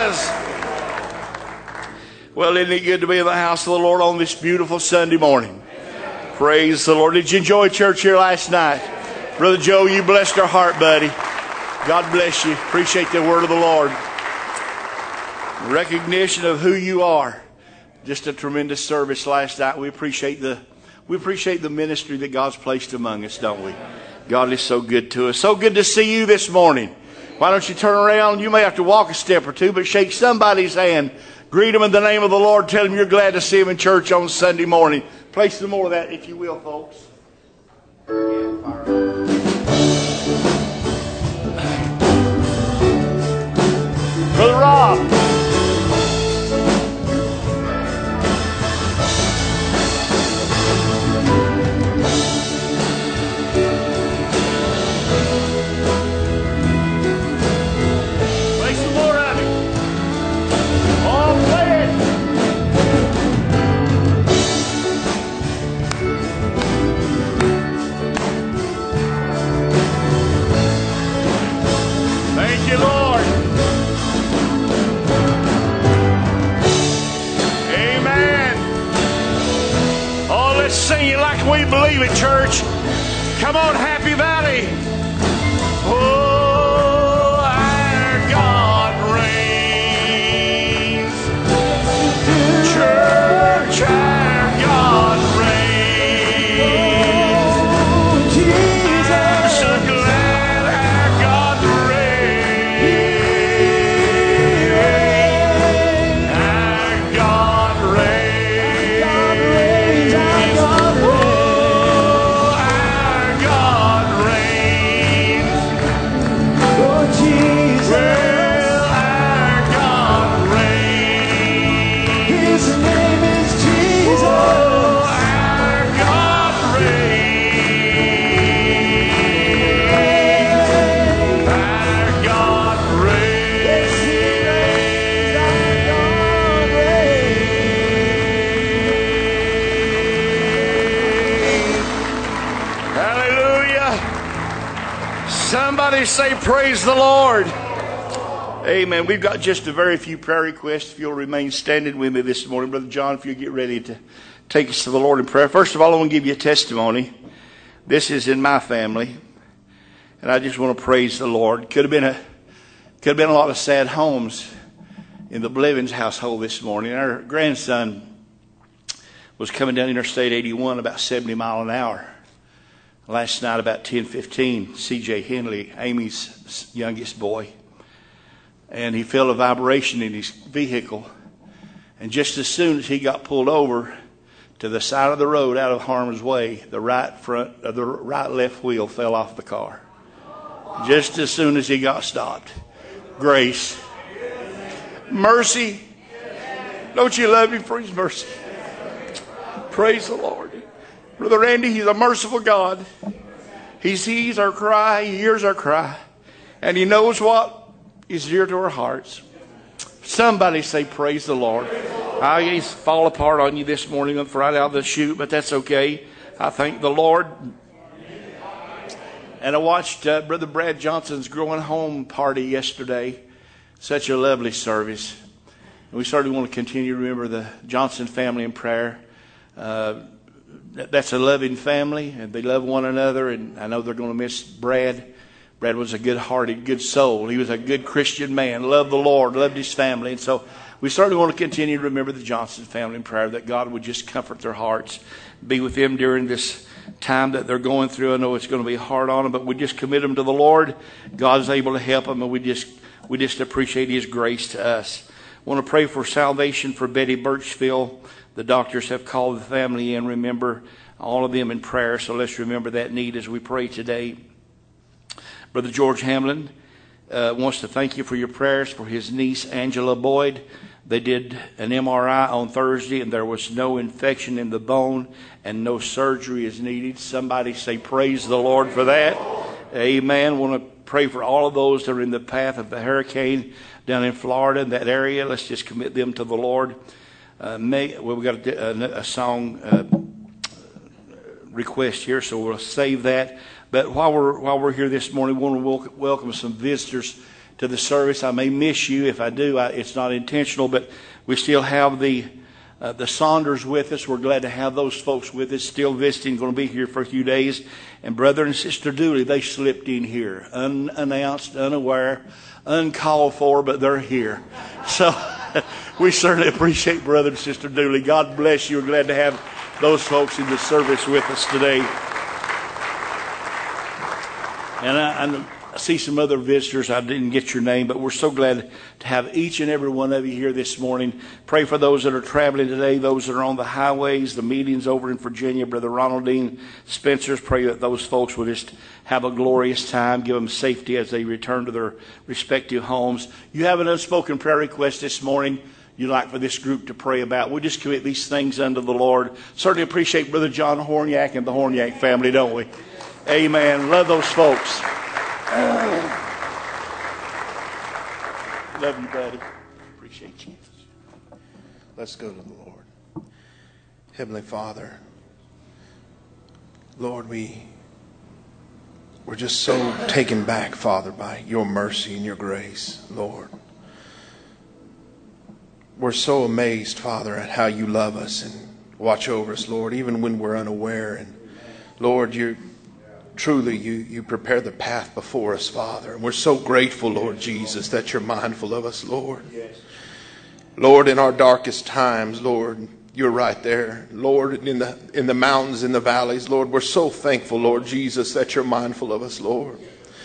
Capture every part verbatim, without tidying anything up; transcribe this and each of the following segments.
does. Well, isn't it good to be in the house of the Lord on this beautiful Sunday morning? Praise the Lord. Did you enjoy church here last night? Brother Joe, you blessed our heart, buddy. God bless you. Appreciate the word of the Lord. Recognition of who you are. Just a tremendous service last night. We appreciate the we appreciate the ministry that God's placed among us, don't we? God is so good to us. So good to see you this morning. Why don't you turn around? You may have to walk a step or two, but shake somebody's hand. Greet them in the name of the Lord. Tell them you're glad to see them in church on Sunday morning. Play some more of that, if you will, folks. Brother Rob. Sing it like we believe it, church. Come on, Happy Valley. Oh, our God reigns. Church, our God reigns. Oh, Jesus. I'm so glad our God reigns. Our God reigns. Somebody say, praise the Lord. Amen. We've got just a very few prayer requests. If you'll remain standing with me this morning. Brother John, if you'll get ready to take us to the Lord in prayer. First of all, I want to give you a testimony. This is in my family. And I just want to praise the Lord. Could have been a, could have been a lot of sad homes in the Blevins household this morning. Our grandson was coming down Interstate eighty-one about seventy miles an hour. Last night about ten fifteen, C J Henley, Amy's youngest boy, and he felt a vibration in his vehicle. And just as soon as he got pulled over to the side of the road out of harm's way, the right front, uh, the right left wheel fell off the car. Just as soon as he got stopped. Grace. Mercy. Don't you love him for his mercy? Praise the Lord. Brother Randy, he's a merciful God. He sees our cry, he hears our cry, and he knows what is dear to our hearts. Somebody say, praise the Lord. I guess fall apart on you this morning right out of the chute, but that's okay. I thank the Lord. And I watched uh, Brother Brad Johnson's growing home party yesterday. Such a lovely service. And we certainly want to continue to remember the Johnson family in prayer. Uh, That's a loving family, and they love one another, and I know they're going to miss Brad. Brad was a good-hearted, good soul. He was a good Christian man, loved the Lord, loved his family. And so we certainly want to continue to remember the Johnson family in prayer, that God would just comfort their hearts, be with them during this time that they're going through. I know it's going to be hard on them, but we just commit them to the Lord. God is able to help them, and we just we just appreciate his grace to us. I want to pray for salvation for Betty Birchfield. The doctors have called the family in. Remember all of them in prayer. So let's remember that need as we pray today. Brother George Hamlin uh, wants to thank you for your prayers for his niece, Angela Boyd. They did an M R I on Thursday, and there was no infection in the bone, and no surgery is needed. Somebody say, praise the Lord for that. Amen. Want to pray for all of those that are in the path of the hurricane down in Florida, in that area. Let's just commit them to the Lord. Uh, may, well, we've got a, a song uh, request here, so we'll save that. But while we're while we're here this morning, we want to welcome some visitors to the service. I may miss you. If I do, I, it's not intentional, but we still have the uh, the Saunders with us. We're glad to have those folks with us, still visiting, going to be here for a few days. And Brother and Sister Dooley, they slipped in here, unannounced, unaware, uncalled for, but they're here. So we certainly appreciate Brother and Sister Dooley. God bless you. We're glad to have those folks in the service with us today. And I, I see some other visitors. I didn't get your name, but we're so glad to have each and every one of you here this morning. Pray for those that are traveling today, those that are on the highways, the meetings over in Virginia. Brother Ronald Dean Spencer's, pray that those folks will just have a glorious time, give them safety as they return to their respective homes. You have an unspoken prayer request this morning you'd like for this group to pray about. We'll just commit these things unto the Lord. Certainly appreciate Brother John Horniak and the Horniak family, don't we? Amen. Love those folks. Love you, buddy. Appreciate you. Let's go to the Lord. Heavenly Father, Lord, we, we're just so taken back, Father, by your mercy and your grace, Lord. We're so amazed, Father, at how you love us and watch over us, Lord, even when we're unaware. And Lord, you truly, you, you prepare the path before us, Father. And we're so grateful, Lord Jesus, that you're mindful of us, Lord. Lord, in our darkest times, Lord, you're right there. Lord, in the in the mountains, in the valleys, Lord, we're so thankful, Lord Jesus, that you're mindful of us, Lord.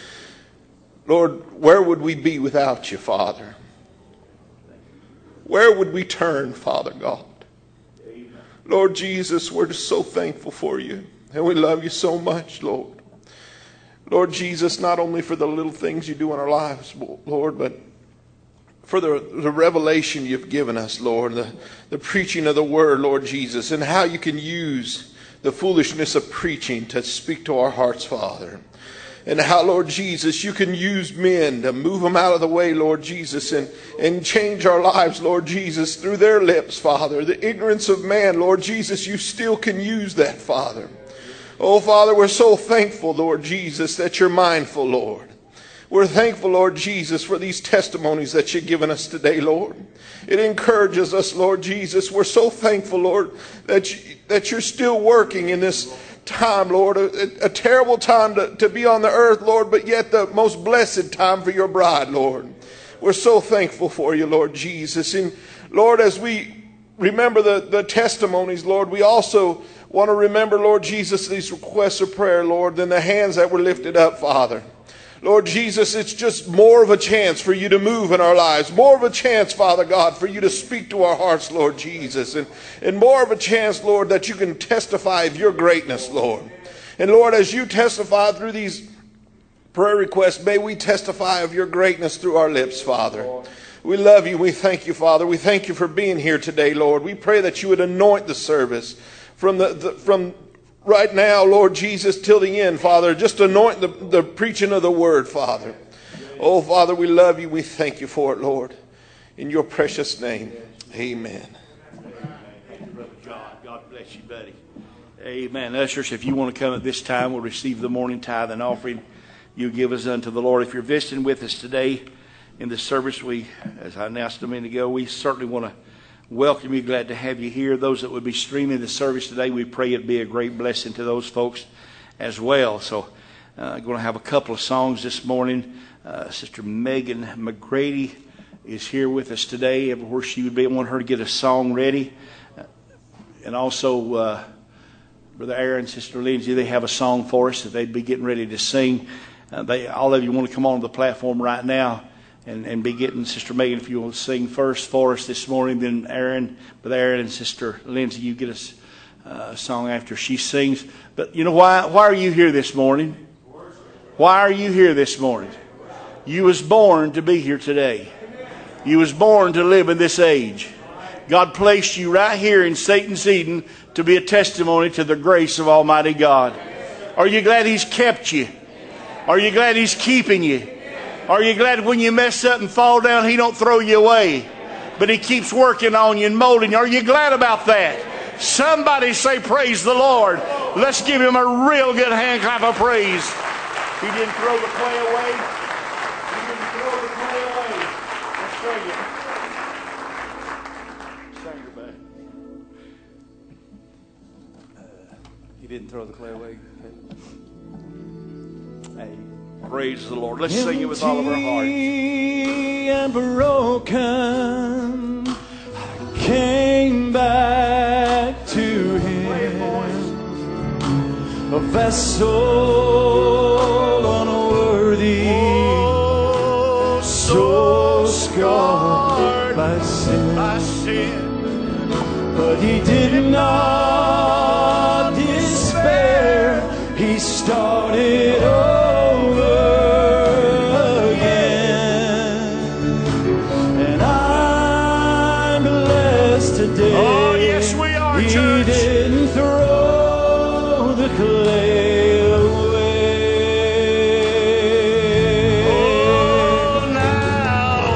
Lord, where would we be without you, Father? Where would we turn, Father God? Lord Jesus, we're just so thankful for you. And we love you so much, Lord. Lord Jesus, not only for the little things you do in our lives, Lord, but for the, the revelation you've given us, Lord, the, the preaching of the word, Lord Jesus, and how you can use the foolishness of preaching to speak to our hearts, Father. And how, Lord Jesus, you can use men to move them out of the way, Lord Jesus, and, and change our lives, Lord Jesus, through their lips, Father. The ignorance of man, Lord Jesus, you still can use that, Father. Oh, Father, we're so thankful, Lord Jesus, that you're mindful, Lord. We're thankful, Lord Jesus, for these testimonies that you've given us today, Lord. It encourages us, Lord Jesus. We're so thankful, Lord, that, you, that you're still working in this time, Lord, a, a terrible time to, to be on the earth, Lord, but yet the most blessed time for your bride, Lord. We're so thankful for you, Lord Jesus. And Lord, as we remember the, the testimonies, Lord, we also want to remember, Lord Jesus, these requests of prayer, Lord, and the hands that were lifted up, Father. Lord Jesus, it's just more of a chance for you to move in our lives. More of a chance, Father God, for you to speak to our hearts, Lord Jesus. And, and more of a chance, Lord, that you can testify of your greatness, Lord. And Lord, as you testify through these prayer requests, may we testify of your greatness through our lips, Father. We love you. We thank you, Father. We thank you for being here today, Lord. We pray that you would anoint the service from the, the from right now, Lord Jesus, till the end, Father. Just anoint the, the preaching of the word, Father. Oh, Father, we love you. We thank you for it, Lord. In your precious name, amen. Thank you, Brother John. God bless you, buddy. Amen. Ushers, if you want to come at this time, we'll receive the morning tithe and offering you give us unto the Lord. If you're visiting with us today in the service, we, as I announced a minute ago, we certainly want to welcome you. Glad to have you here. Those that would be streaming the service today, we pray it'd be a great blessing to those folks as well. So I'm uh, going to have a couple of songs this morning. Uh, Sister Megan McGrady is here with us today. Everywhere she would be, I want her to get a song ready. Uh, and also uh, Brother Aaron and Sister Lindsay, they have a song for us that they'd be getting ready to sing. Uh, they, all of you want to come on the platform right now and, and be getting Sister Megan, if you will sing first for us this morning. Then Aaron, Brother Aaron and Sister Lindsay, you get us uh, a song after she sings. But you know why? Why are you here this morning? Why are you here this morning? You was born to be here today. You was born to live in this age. God placed you right here in Satan's Eden to be a testimony to the grace of Almighty God. Are you glad He's kept you? Are you glad He's keeping you? Are you glad when you mess up and fall down, He don't throw you away, but He keeps working on you and molding you? Are you glad about that? Somebody say, praise the Lord. Let's give Him a real good hand clap of praise. He didn't throw the clay away. He didn't throw the clay didn't throw the clay away. Hey. Praise the Lord. Let's sing it with all of our hearts. And broken, I came back to Him, a vessel unworthy, oh, so scarred by sin. by sin. But He did not despair. He started over again. And I'm blessed today. Oh, yes, we are, He church. didn't throw the clay away. Oh, now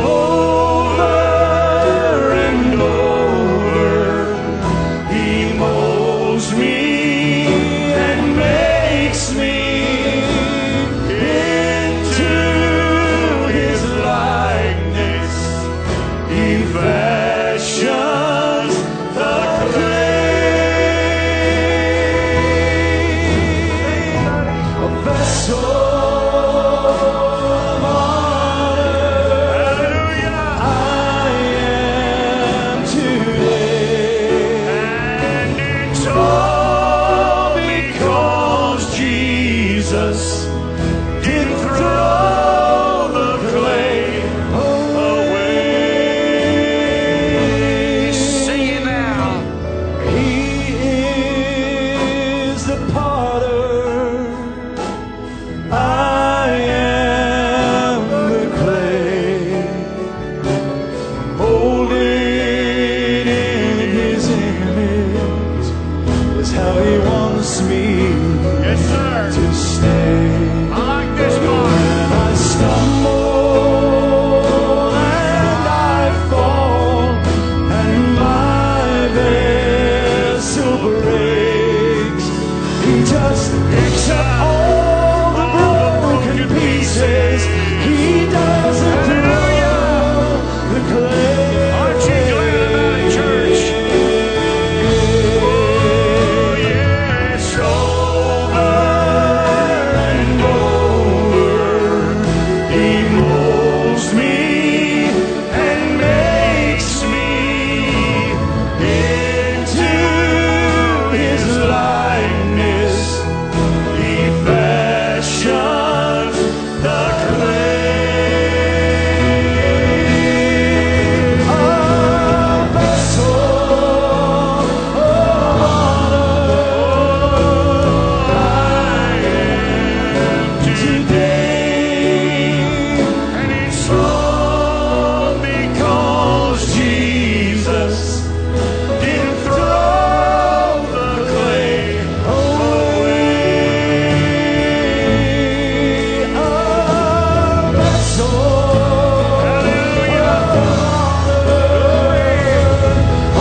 Over and over, He molds me and makes me into His likeness. He fashions the clay, a vessel of honor. hallelujah. I am today, And it's all because Jesus didn't throw the clay away. sing it now. He is the potter, I am the clay, molded in His image is how He wants me Yes, sir. to stay. I like this part. And I stumble and I fall, and my vessel breaks. He just picks up all the broken pieces. He doesn't throw the clay. Aren't you glad about it, church? Oh, yes. Over and over, He molds me and makes me into His likeness. He fashions the clay, a vessel of honor. I am today, And it's all because Jesus didn't throw the clay away. A vessel of honor. I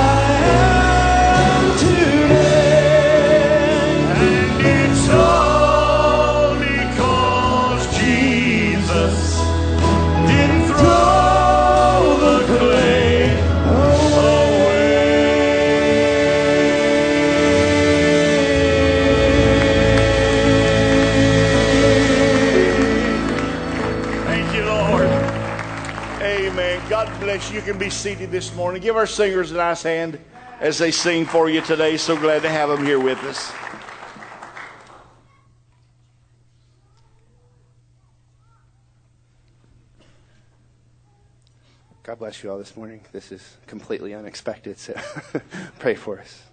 am today, and it's all because Jesus didn't throw the clay away. Thank you, Lord. Amen. God bless you. You can be seated this morning. Give our singers a nice hand as they sing for you today. So glad to have them here with us. God bless you all this morning. This is completely unexpected, so pray for us.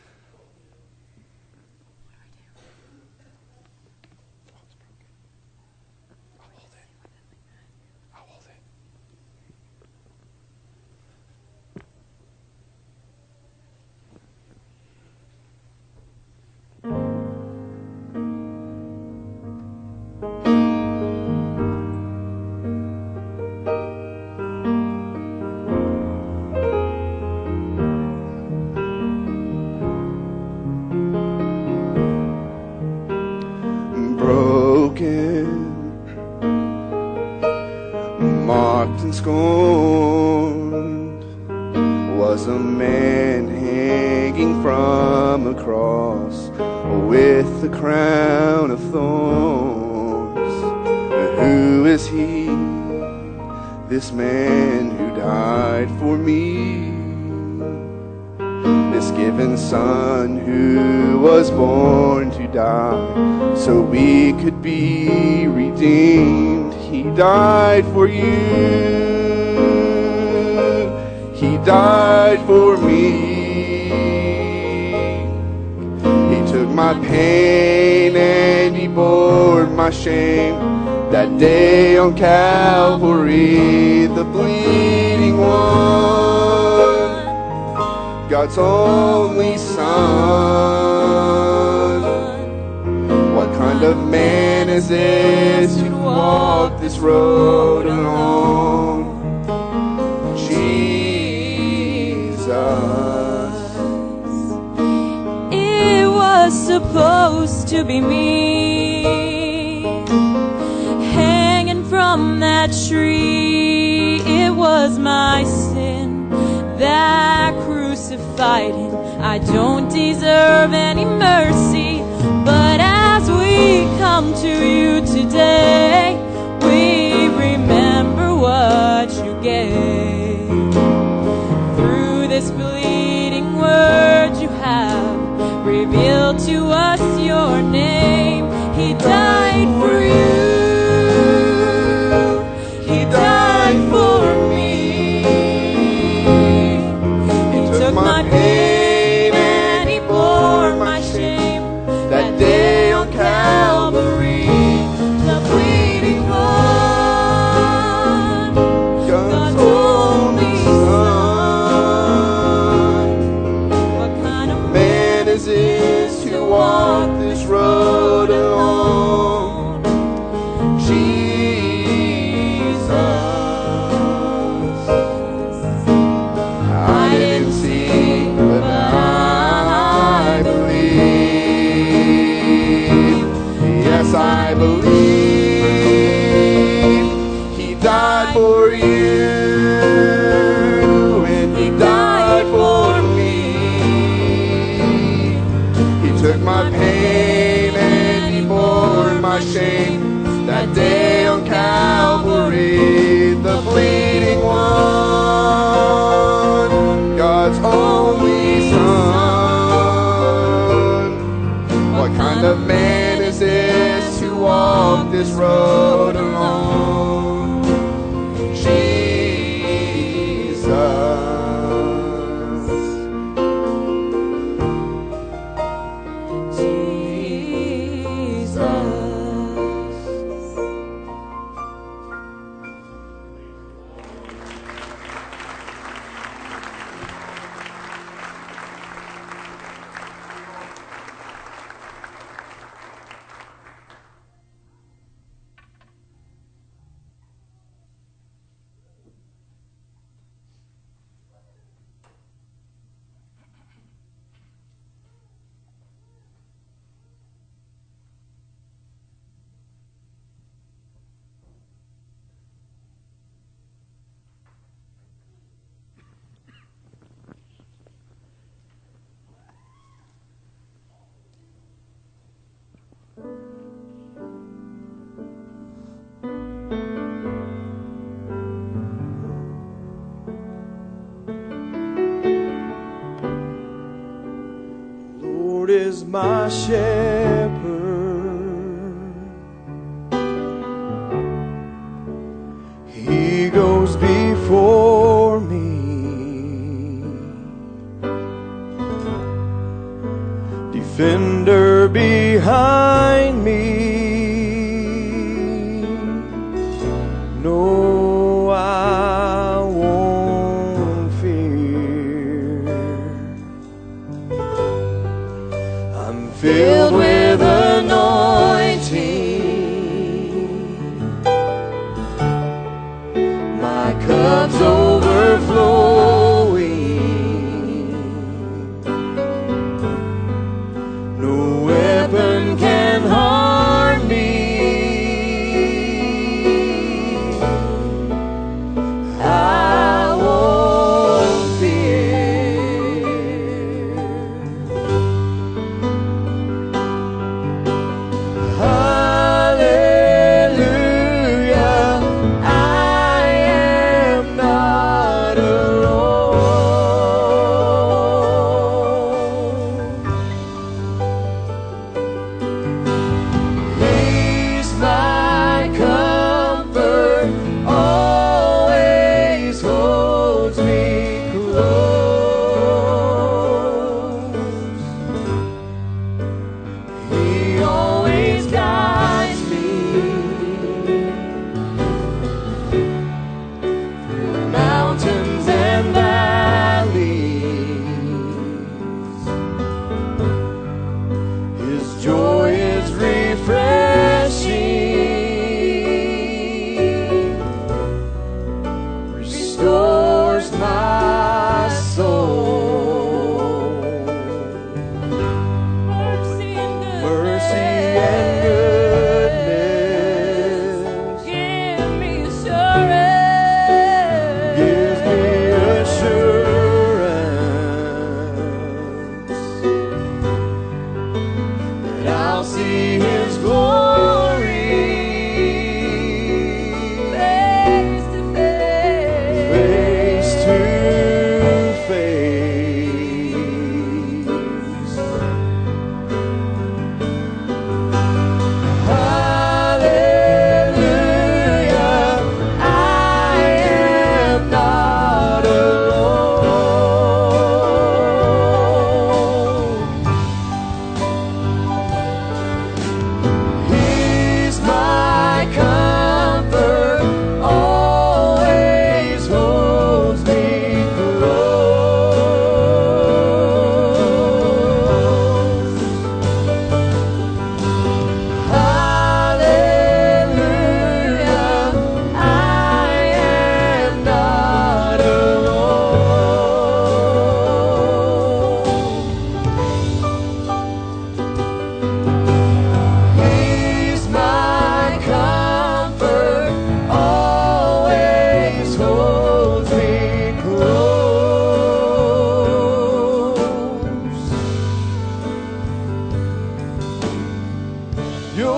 mocked and scorned, was a man hanging from on the cross with the crown of thorns. Who is he, this man who died for me? This given son who was born to die so we could be redeemed. He died for you. He died for me. He took my pain and he bore my shame. That day on Calvary, the bleeding one, God's only son. What kind of man is this who walked this road alone? It was supposed to be me, hanging from that tree. It was my sin that crucified him. I don't deserve any mercy, but as we come to you today, we remember what you gave. Through this bleeding word you have revealed to us your name. He died for you. He died for me. He took my pain and he bore my shame. That day on Calvary, the bleeding one, God's only son. What kind of man is this to walk this road alone? Jesus. I didn't see, but I believe. Yes, I believe. He died for you, and he died for me. He took my pain and he bore my shame. That day on Calvary, the bleeding one, God's only son. What kind of man is this to walk this road alone? Jesus. Jesus. Lord is my shepherd, He goes before me, defender behind me. No, I won't fear. I'm filled with anointing, my cup's overflowing. No weapon can harm me. I won't fear.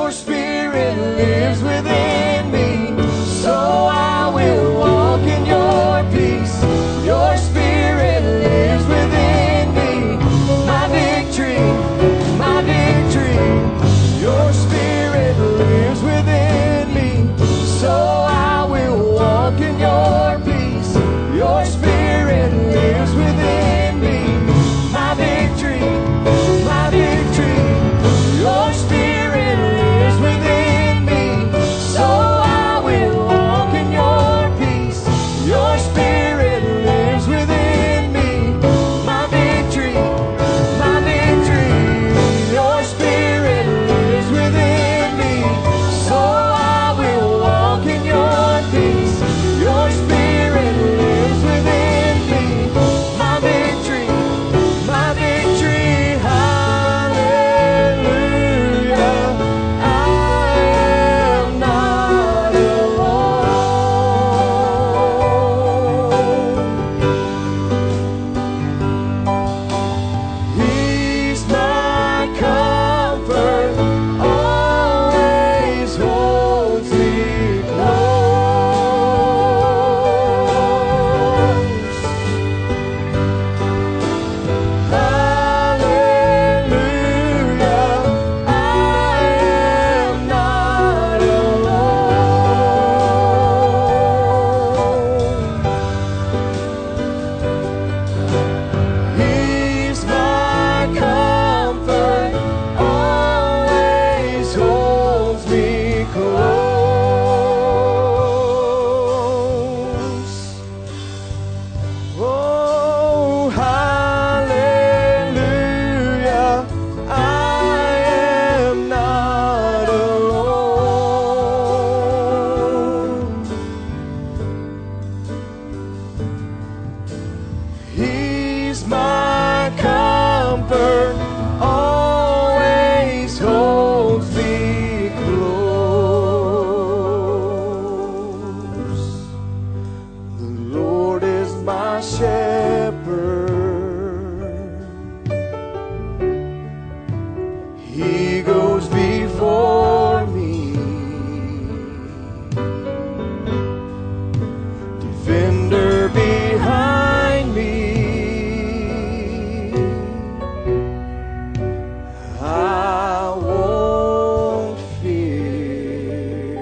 Your Spirit lives within me, so I will walk in your peace. Your Spirit lives within me, my victory, my victory. Your Spirit lives within me, so I will walk in your peace. Your Spirit lives within me, my victory, my victory. Your Spirit lives within me, so I will walk in your peace. Your Spirit lives within me, my victory, my victory. Your Spirit lives within me, so I will walk in your peace. Your Spirit lives within me, my victory, my victory. Hallelujah, I am not alone. He's my comfort, always holds me close. Hallelujah, I am not alone. He's my comfort, always holds me close. Oh, hallelujah, I am not alone. He's my comfort, always holds me close. The Lord is my shepherd, He goes before me, defender behind me. I won't fear.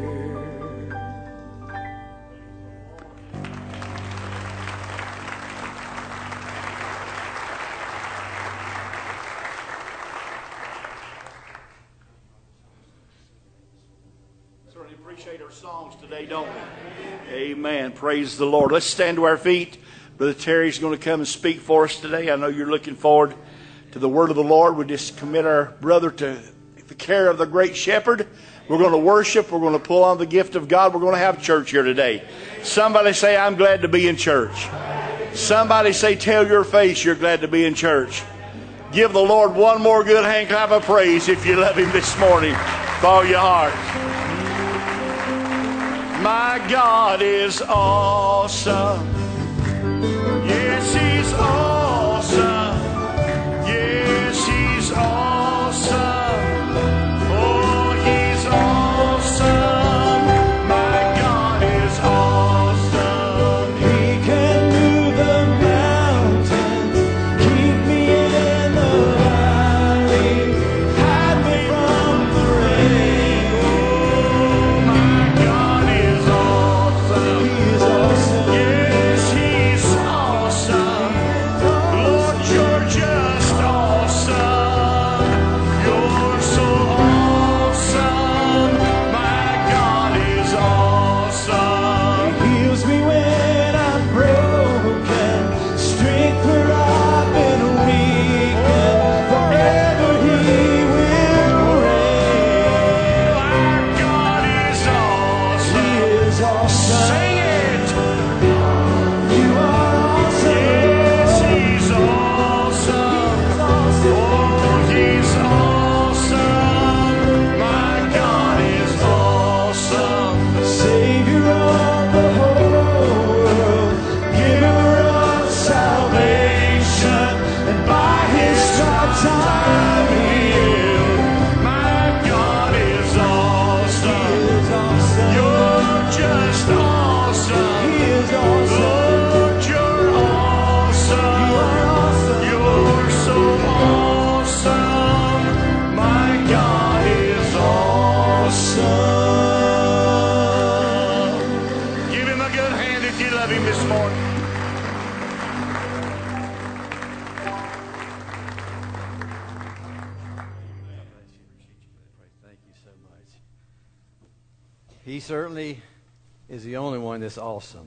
Certainly appreciate our songs today, don't we? Amen. Praise the Lord. Let's stand to our feet. Brother Terry's going to come and speak for us today. I know you're looking forward to the word of the Lord. We just commit our brother to the care of the great shepherd. We're going to worship. We're going to pull on the gift of God. We're going to have church here today. Somebody say, I'm glad to be in church. Somebody say, tell your face you're glad to be in church. Give the Lord one more good hand clap of praise if you love Him this morning with all your heart. My God is awesome. Yes, He's awesome. Yes, He's awesome. Oh, He's awesome. My God is awesome. He can move the mountains, keep me in the valley, hide me from the rain. My God is awesome. He is awesome. Yes, He's awesome. Lord, you're just awesome. You're so awesome. My God is awesome. He heals me when I'm broken, strength where I've been weakened. Forever He will reign. Our God is He awesome. is awesome. Sing it. You are awesome. Yes, He's awesome. Oh, He's awesome. My God is awesome. Savior of the whole world, giver of salvation, and by His stripes I'm healed. My God is He certainly is the only one that's awesome.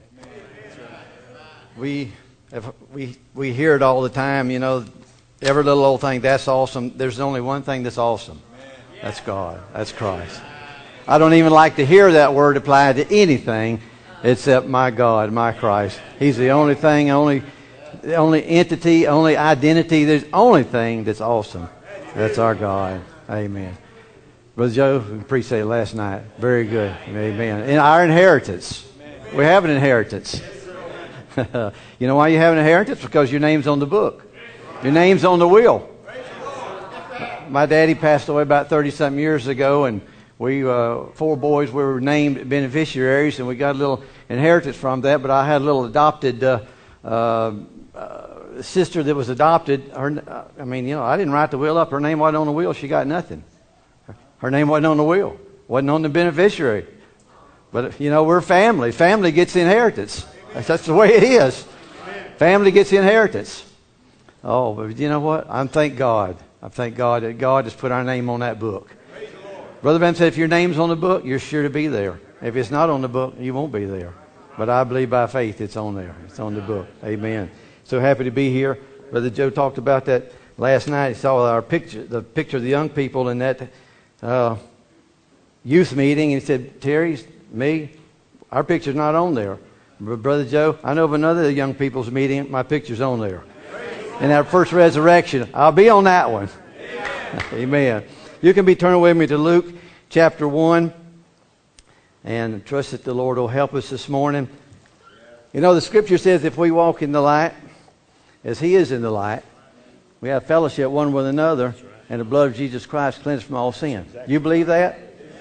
We have, we we hear it all the time, you know, every little old thing, that's awesome. There's only one thing that's awesome. That's God. That's Christ. I don't even like to hear that word applied to anything except my God, my Christ. He's the only thing, only the only entity, only identity, there's only thing that's awesome. That's our God. Amen. Brother Joe, we appreciate it last night. Very good. Amen. And our inheritance. We have an inheritance. You know why you have an inheritance? Because your name's on the book. Your name's on the wheel. My daddy passed away about thirty-something years ago, and we, uh, four boys, we were named beneficiaries, and we got a little inheritance from that, but I had a little adopted uh, uh, uh, sister that was adopted. Her, uh, I mean, you know, I didn't write the will up. Her name wasn't on the wheel. She got nothing. Her name wasn't on the will. Wasn't on the beneficiary. But, you know, we're family. Family gets the inheritance. That's, that's the way it is. Family gets the inheritance. Oh, but you know what? I thank God. I thank God that God has put our name on that book. Brother Ben said, if your name's on the book, you're sure to be there. If it's not on the book, you won't be there. But I believe by faith it's on there. It's on the book. Amen. So happy to be here. Brother Joe talked about that last night. He saw our picture, the picture of the young people in that uh, youth meeting. And he said, Terry, me, our picture's not on there. But Brother Joe, I know of another young people's meeting. My picture's on there. In our first resurrection, I'll be on that one. Amen. You can be turning with me to Luke chapter one, and trust that the Lord will help us this morning. You know, the scripture says if we walk in the light as He is in the light, we have fellowship one with another, and the blood of Jesus Christ cleanses from all sin. You believe that?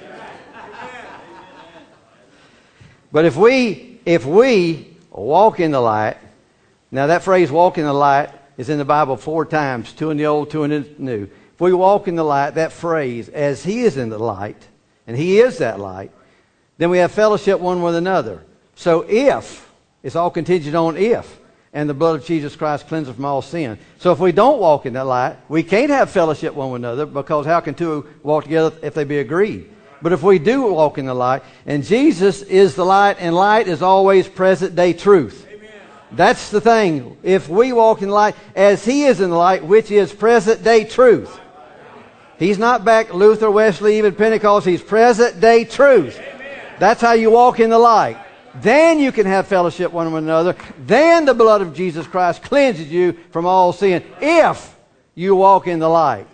But if we if we walk in the light, now that phrase walk in the light is in the Bible four times, two in the Old, two in the New. If we walk in the light, that phrase, as He is in the light, and He is that light, then we have fellowship one with another. So if, it's all contingent on if, and the blood of Jesus Christ cleanses from all sin. So if we don't walk in that light, we can't have fellowship one with another, because how can two walk together if they be agreed? But if we do walk in the light, and Jesus is the light, and light is always present day truth. Amen. That's the thing. If we walk in the light as He is in the light, which is present day truth. He's not back Luther, Wesley, even Pentecost. He's present day truth. Amen. That's how you walk in the light. Then you can have fellowship one with another. Then the blood of Jesus Christ cleanses you from all sin, if you walk in the light.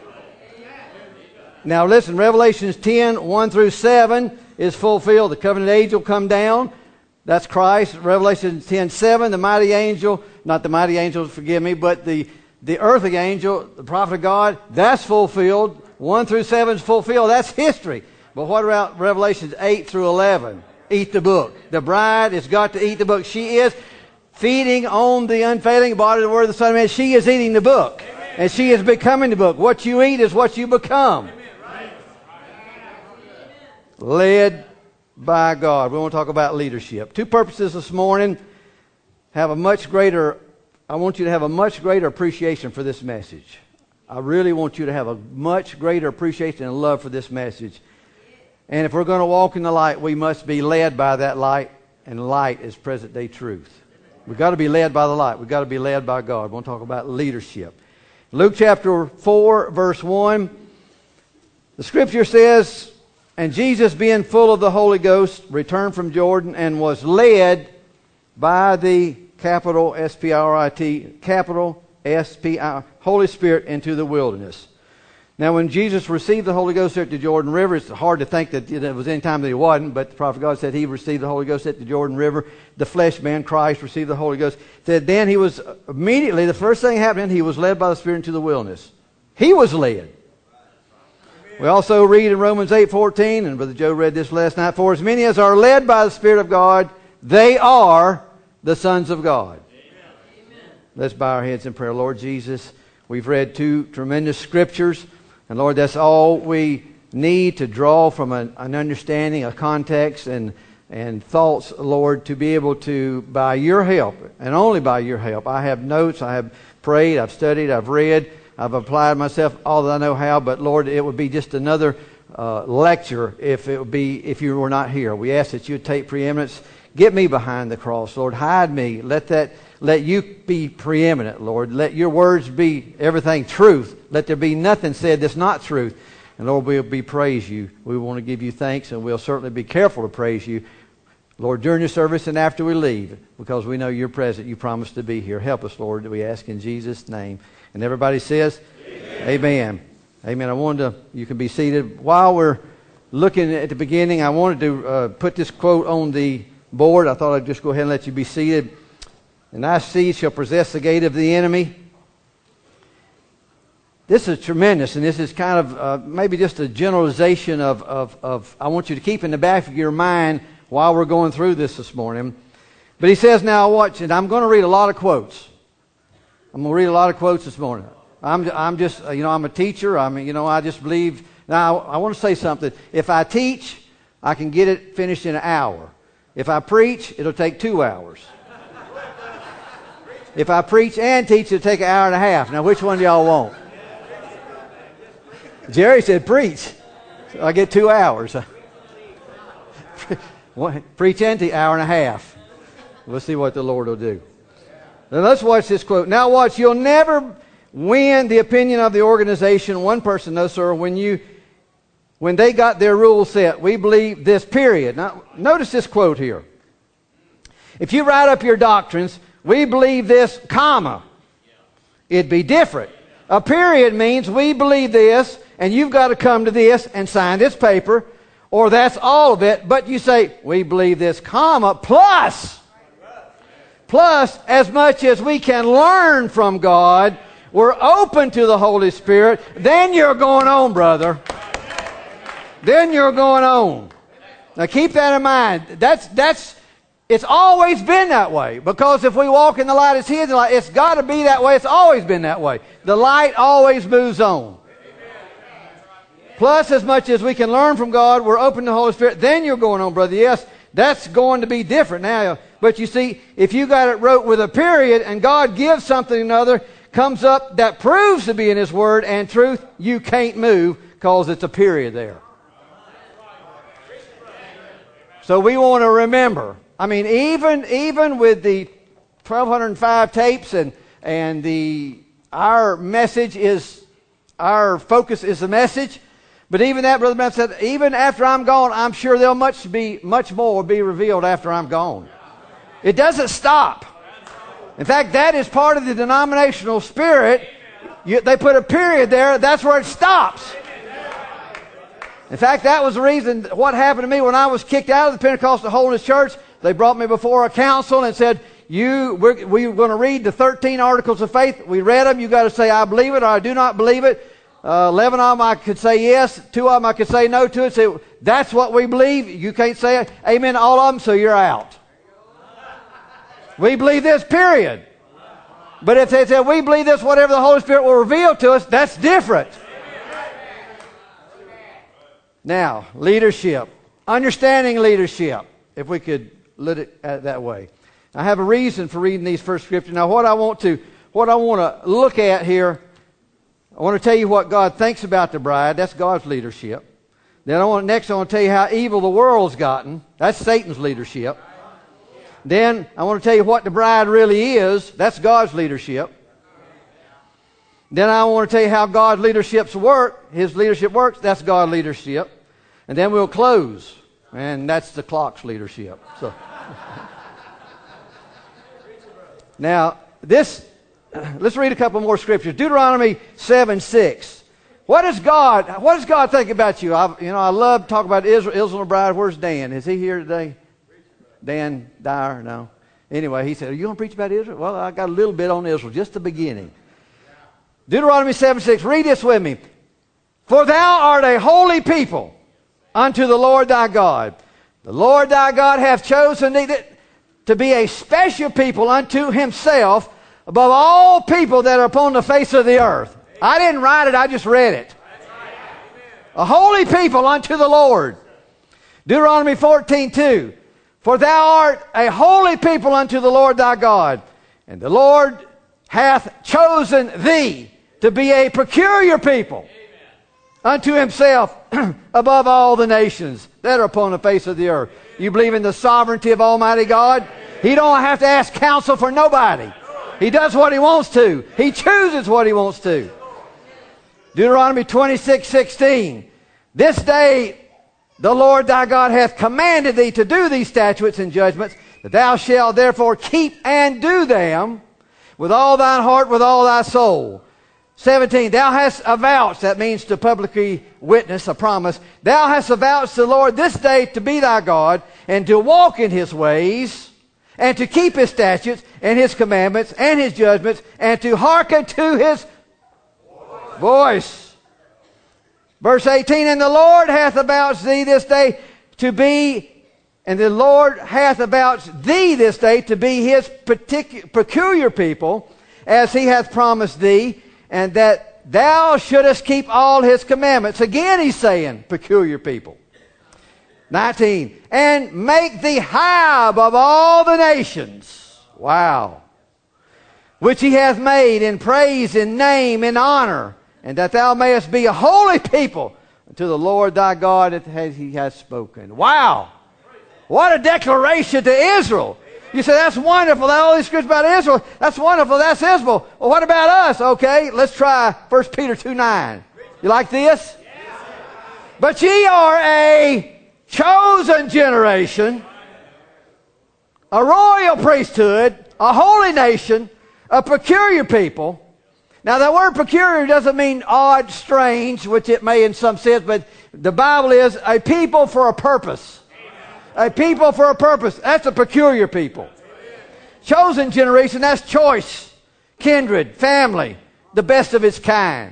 Now listen, Revelations ten, one through seven is fulfilled. The covenant angel come down. That's Christ. Revelation ten, seven, the mighty angel, not the mighty angel, forgive me, but the, the earthly angel, the prophet of God, that's fulfilled. one through seven is fulfilled. That's history. But what about Revelations eight through eleven? Eat the book. The bride has got to eat the book. She is feeding on the unfailing body of the Word of the Son of Man. She is eating the book. Amen. And she is becoming the book. What you eat is what you become. Amen. Led by God. We want to talk about leadership. Two purposes this morning. Have a much greater, I want you to have a much greater appreciation for this message. I really want you to have a much greater appreciation and love for this message. And if we're going to walk in the light, we must be led by that light, and light is present day truth. We've got to be led by the light. We've got to be led by God. We want to talk about leadership. Luke chapter four, verse one, the scripture says, and Jesus, being full of the Holy Ghost, returned from Jordan and was led by the capital S P R I T, capital S P I, Holy Spirit into the wilderness. Now, when Jesus received the Holy Ghost at the Jordan River, it's hard to think that it was any time that He wasn't, but the prophet God said He received the Holy Ghost at the Jordan River. The flesh man, Christ, received the Holy Ghost. Said then He was, immediately, the first thing happened, He was led by the Spirit into the wilderness. He was led. We also read in Romans eight fourteen, and Brother Joe read this last night, for as many as are led by the Spirit of God, they are the sons of God. Amen. Let's bow our heads in prayer. Lord Jesus, we've read two tremendous scriptures, and Lord, that's all we need to draw from an, an understanding, a context, and, and thoughts, Lord, to be able to, by Your help, and only by Your help. I have notes, I have prayed, I've studied, I've read, I've applied myself all that I know how, but Lord, it would be just another uh, lecture if it would be if you were not here. We ask that you would take preeminence. Get me behind the cross, Lord. Hide me. Let that let you be preeminent, Lord. Let your words be everything truth. Let there be nothing said that's not truth. And Lord, we'll be praise you. We want to give you thanks, and we'll certainly be careful to praise you, Lord, during your service and after we leave, because we know you're present. You promised to be here. Help us, Lord, that we ask in Jesus' name. And everybody says, Amen. Amen. Amen. I wanted to, you can be seated. While we're looking at the beginning, I wanted to uh, put this quote on the board. I thought I'd just go ahead and let you be seated. And I seed shall possess the gate of the enemy. This is tremendous, and this is kind of uh, maybe just a generalization of, of, of, I want you to keep in the back of your mind while we're going through this this morning. But he says, now watch, and I'm going to read a lot of quotes. I'm going to read a lot of quotes this morning. I'm, I'm just, you know, I'm a teacher. I mean, you know, I just believe. Now, I want to say something. If I teach, I can get it finished in an hour. If I preach, it'll take two hours. If I preach and teach, it'll take an hour and a half. Now, which one do y'all want? Jerry said preach. So I get two hours. Preach and teach, hour and a half. We'll see what the Lord will do. Now let's watch this quote. Now watch, you'll never win the opinion of the organization. One person, no sir, when you when they got their rules set, we believe this, period. Now notice this quote here. If you write up your doctrines, we believe this, comma, it'd be different. A period means we believe this, and you've got to come to this and sign this paper, or that's all of it. But you say, we believe this, comma, plus, plus, as much as we can learn from God, we're open to the Holy Spirit, then you're going on, brother. Then you're going on. Now keep that in mind. That's, that's, it's always been that way. Because if we walk in the light as He is in the light, it's got to be that way. It's always been that way. The light always moves on. Plus, as much as we can learn from God, we're open to the Holy Spirit. Then you're going on, brother. Yes, that's going to be different now. But you see, if you got it wrote with a period and God gives something another, comes up that proves to be in His Word and truth, you can't move because it's a period there. So we want to remember. I mean, even even with the twelve oh five tapes and and the our message is our focus is the message. But even that, Brother Brown said, even after I'm gone, I'm sure there'll much be much more be revealed after I'm gone. It doesn't stop. In fact, that is part of the denominational spirit. You, they put a period there. That's where it stops. In fact, that was the reason what happened to me when I was kicked out of the Pentecostal Holiness Church. They brought me before a council and said, "You, we're, we were going to read the thirteen Articles of Faith. We read them. You got to say, I believe it or I do not believe it." Uh, Eleven of them I could say yes. Two of them I could say no to it. Say, that's what we believe. You can't say amen to all of them, so you're out. We believe this, period. But if they said we believe this, whatever the Holy Spirit will reveal to us, that's different. Now, leadership. Understanding leadership, if we could look at it that way. I have a reason for reading these first scriptures. Now, what I want to, what I want to look at here, I want to tell you what God thinks about the bride. That's God's leadership. Then I want next I want to tell you how evil the world's gotten. That's Satan's leadership. Then I want to tell you what the bride really is. That's God's leadership. Then I want to tell you how God's leadership's work. His leadership works. That's God's leadership. And then we'll close. And that's the clock's leadership. So now, this, let's read a couple more scriptures. Deuteronomy seven six. What does God, what does God think about you? I, you know, I love talking about Israel, Israel and the bride. Where's Dan? Is he here today? Dan Dyer? No. Anyway, he said, are you going to preach about Israel? Well, I got a little bit on Israel, just the beginning. Deuteronomy seven six. Read this with me. For thou art a holy people unto the Lord thy God. The Lord thy God hath chosen thee to be a special people unto Himself above all people that are upon the face of the earth. I didn't write it, I just read it. A holy people unto the Lord. Deuteronomy fourteen two. For thou art a holy people unto the Lord thy God, and the Lord hath chosen thee to be a peculiar people unto himself above all the nations that are upon the face of the earth. You believe in the sovereignty of Almighty God? He don't have to ask counsel for nobody. He does what he wants to. He chooses what he wants to. Deuteronomy twenty-six sixteen. This day the Lord thy God hath commanded thee to do these statutes and judgments, that thou shalt therefore keep and do them with all thine heart, with all thy soul. seventeen. Thou hast avouched, that means to publicly witness a promise, thou hast avouched the Lord this day to be thy God, and to walk in his ways, and to keep his statutes, and his commandments, and his judgments, and to hearken to his voice. Verse eighteen, and the Lord hath avouched thee this day to be, and the Lord hath avouched thee this day to be his particular, peculiar people, as he hath promised thee, and that thou shouldest keep all his commandments. Again he's saying, peculiar people. nineteen, and make thee high above all the nations. Wow. Which he hath made in praise, in name, in honor, and that thou mayest be a holy people unto the Lord thy God as he hath spoken. Wow. What a declaration to Israel. You say, that's wonderful. That all these scriptures about Israel. That's wonderful. That's Israel. Well, what about us? Okay, let's try First Peter two nine. You like this? But ye are a chosen generation, a royal priesthood, a holy nation, a peculiar people. Now, that word peculiar doesn't mean odd, strange, which it may in some sense, but the Bible is a people for a purpose. A people for a purpose. That's a peculiar people. Chosen generation, that's choice, kindred, family, the best of its kind.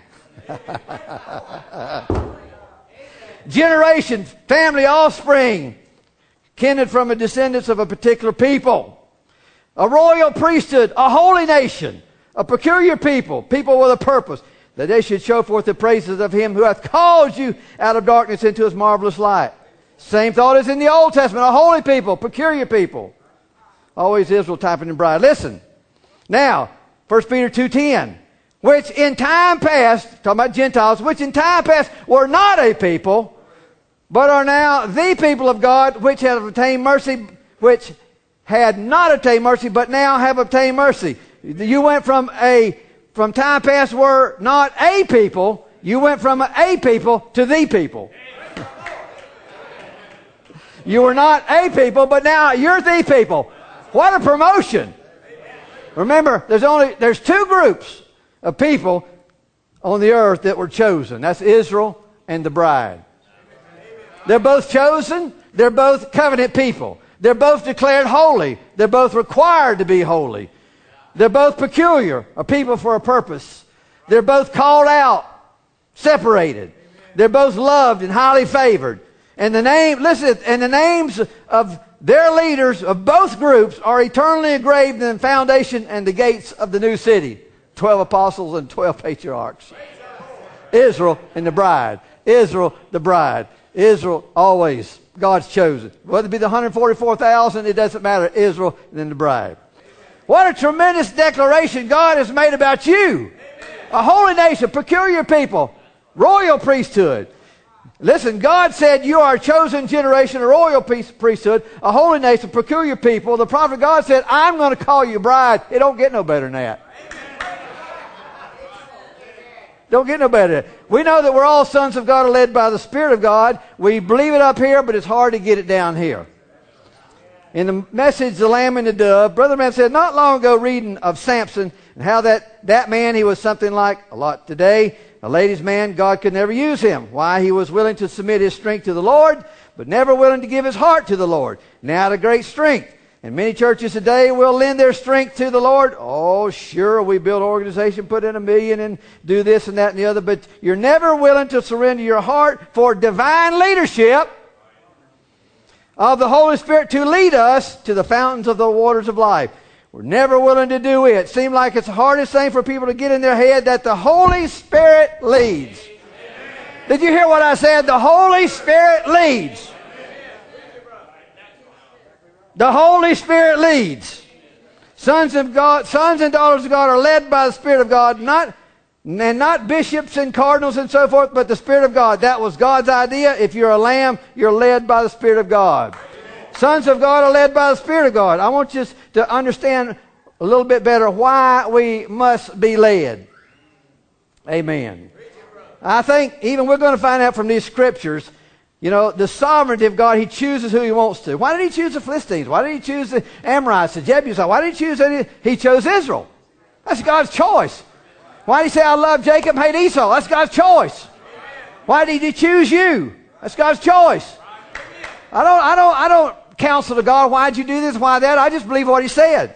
Generation, family, offspring, kindred from a descendants of a particular people. A royal priesthood, a holy nation, a peculiar people, people with a purpose, that they should show forth the praises of him who hath called you out of darkness into his marvelous light. Same thought as in the Old Testament, a holy people, peculiar people. Always Israel typing in bride. Listen, now, First Peter two ten, which in time past, talking about Gentiles, which in time past were not a people, but are now the people of God, which have obtained mercy, which had not obtained mercy, but now have obtained mercy. You went from a, from time past were not a people, you went from a people to the people. You were not a people, but now you're the people. What a promotion. Remember, there's only, there's two groups of people on the earth that were chosen. That's Israel and the bride. They're both chosen. They're both covenant people. They're both declared holy. They're both required to be holy. They're both peculiar, a people for a purpose. They're both called out, separated. They're both loved and highly favored. And the name, listen, and the names of their leaders of both groups are eternally engraved in the foundation and the gates of the new city. Twelve apostles and twelve patriarchs. Israel and the bride. Israel, the bride. Israel, always God's chosen. Whether it be the one hundred forty-four thousand, it doesn't matter. Israel and then the bride. What a tremendous declaration God has made about you. A holy nation, peculiar people, royal priesthood. Listen, God said you are a chosen generation, a royal priesthood, a holy nation, peculiar people. The prophet God said, I'm going to call you bride. It don't get no better than that. Don't get no better than that. We know that we're all sons of God, are led by the Spirit of God. We believe it up here, but it's hard to get it down here. In the message, The Lamb and the Dove, Brother Man said, not long ago reading of Samson and how that, that man, he was something like a lot today. A ladies' man, God could never use him. Why? He was willing to submit his strength to the Lord, but never willing to give his heart to the Lord. Now to great strength. And many churches today will lend their strength to the Lord. Oh, sure, we build an organization, put in a million and do this and that and the other, but you're never willing to surrender your heart for divine leadership of the Holy Spirit to lead us to the fountains of the waters of life. We're never willing to do it. It seems like it's the hardest thing for people to get in their head that the Holy Spirit leads. Did you hear what I said? The Holy Spirit leads. The Holy Spirit leads. Sons of God, sons and daughters of God are led by the Spirit of God, not And not bishops and cardinals and so forth, but the Spirit of God. That was God's idea. If you're a lamb, you're led by the Spirit of God. Sons of God are led by the Spirit of God. I want you to understand a little bit better why we must be led. Amen. I think even we're going to find out from these scriptures, you know, the sovereignty of God, He chooses who He wants to. Why did He choose the Philistines? Why did He choose the Amorites, the Jebusites? Why did He choose any? He chose Israel. That's God's choice. Why did He say, I love Jacob, hate Esau? That's God's choice. Why did He choose you? That's God's choice. I don't, I don't, I don't counsel to God, why'd you do this, why that? I just believe what He said.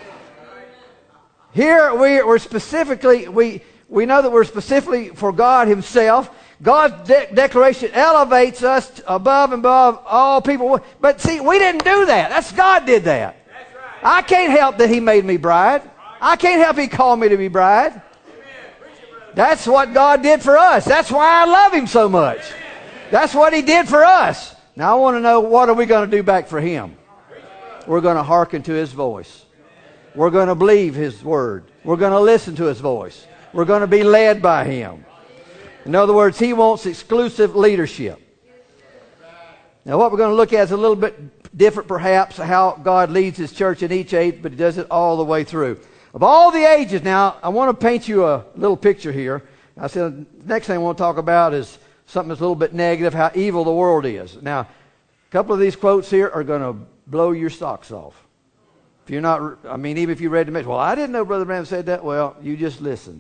Here we, we're specifically, we, we know that we're specifically for God Himself. God's de- declaration elevates us above and above all people. But see, we didn't do that. That's God did that. I can't help that He made me bride. I can't help He called me to be bride. That's what God did for us. That's why I love Him so much. That's what He did for us. Now I want to know, what are we going to do back for Him? We're going to hearken to His voice. We're going to believe His word. We're going to listen to His voice. We're going to be led by Him. In other words, He wants exclusive leadership. Now what we're going to look at is a little bit different perhaps, how God leads His church in each age, but He does it all the way through. Of all the ages, now I want to paint you a little picture here. I said the next thing I want to talk about is something that's a little bit negative, how evil the world is. Now, a couple of these quotes here are going to blow your socks off. If you're not, I mean, even if you read the message, well, I didn't know Brother Branham said that. Well, you just listen.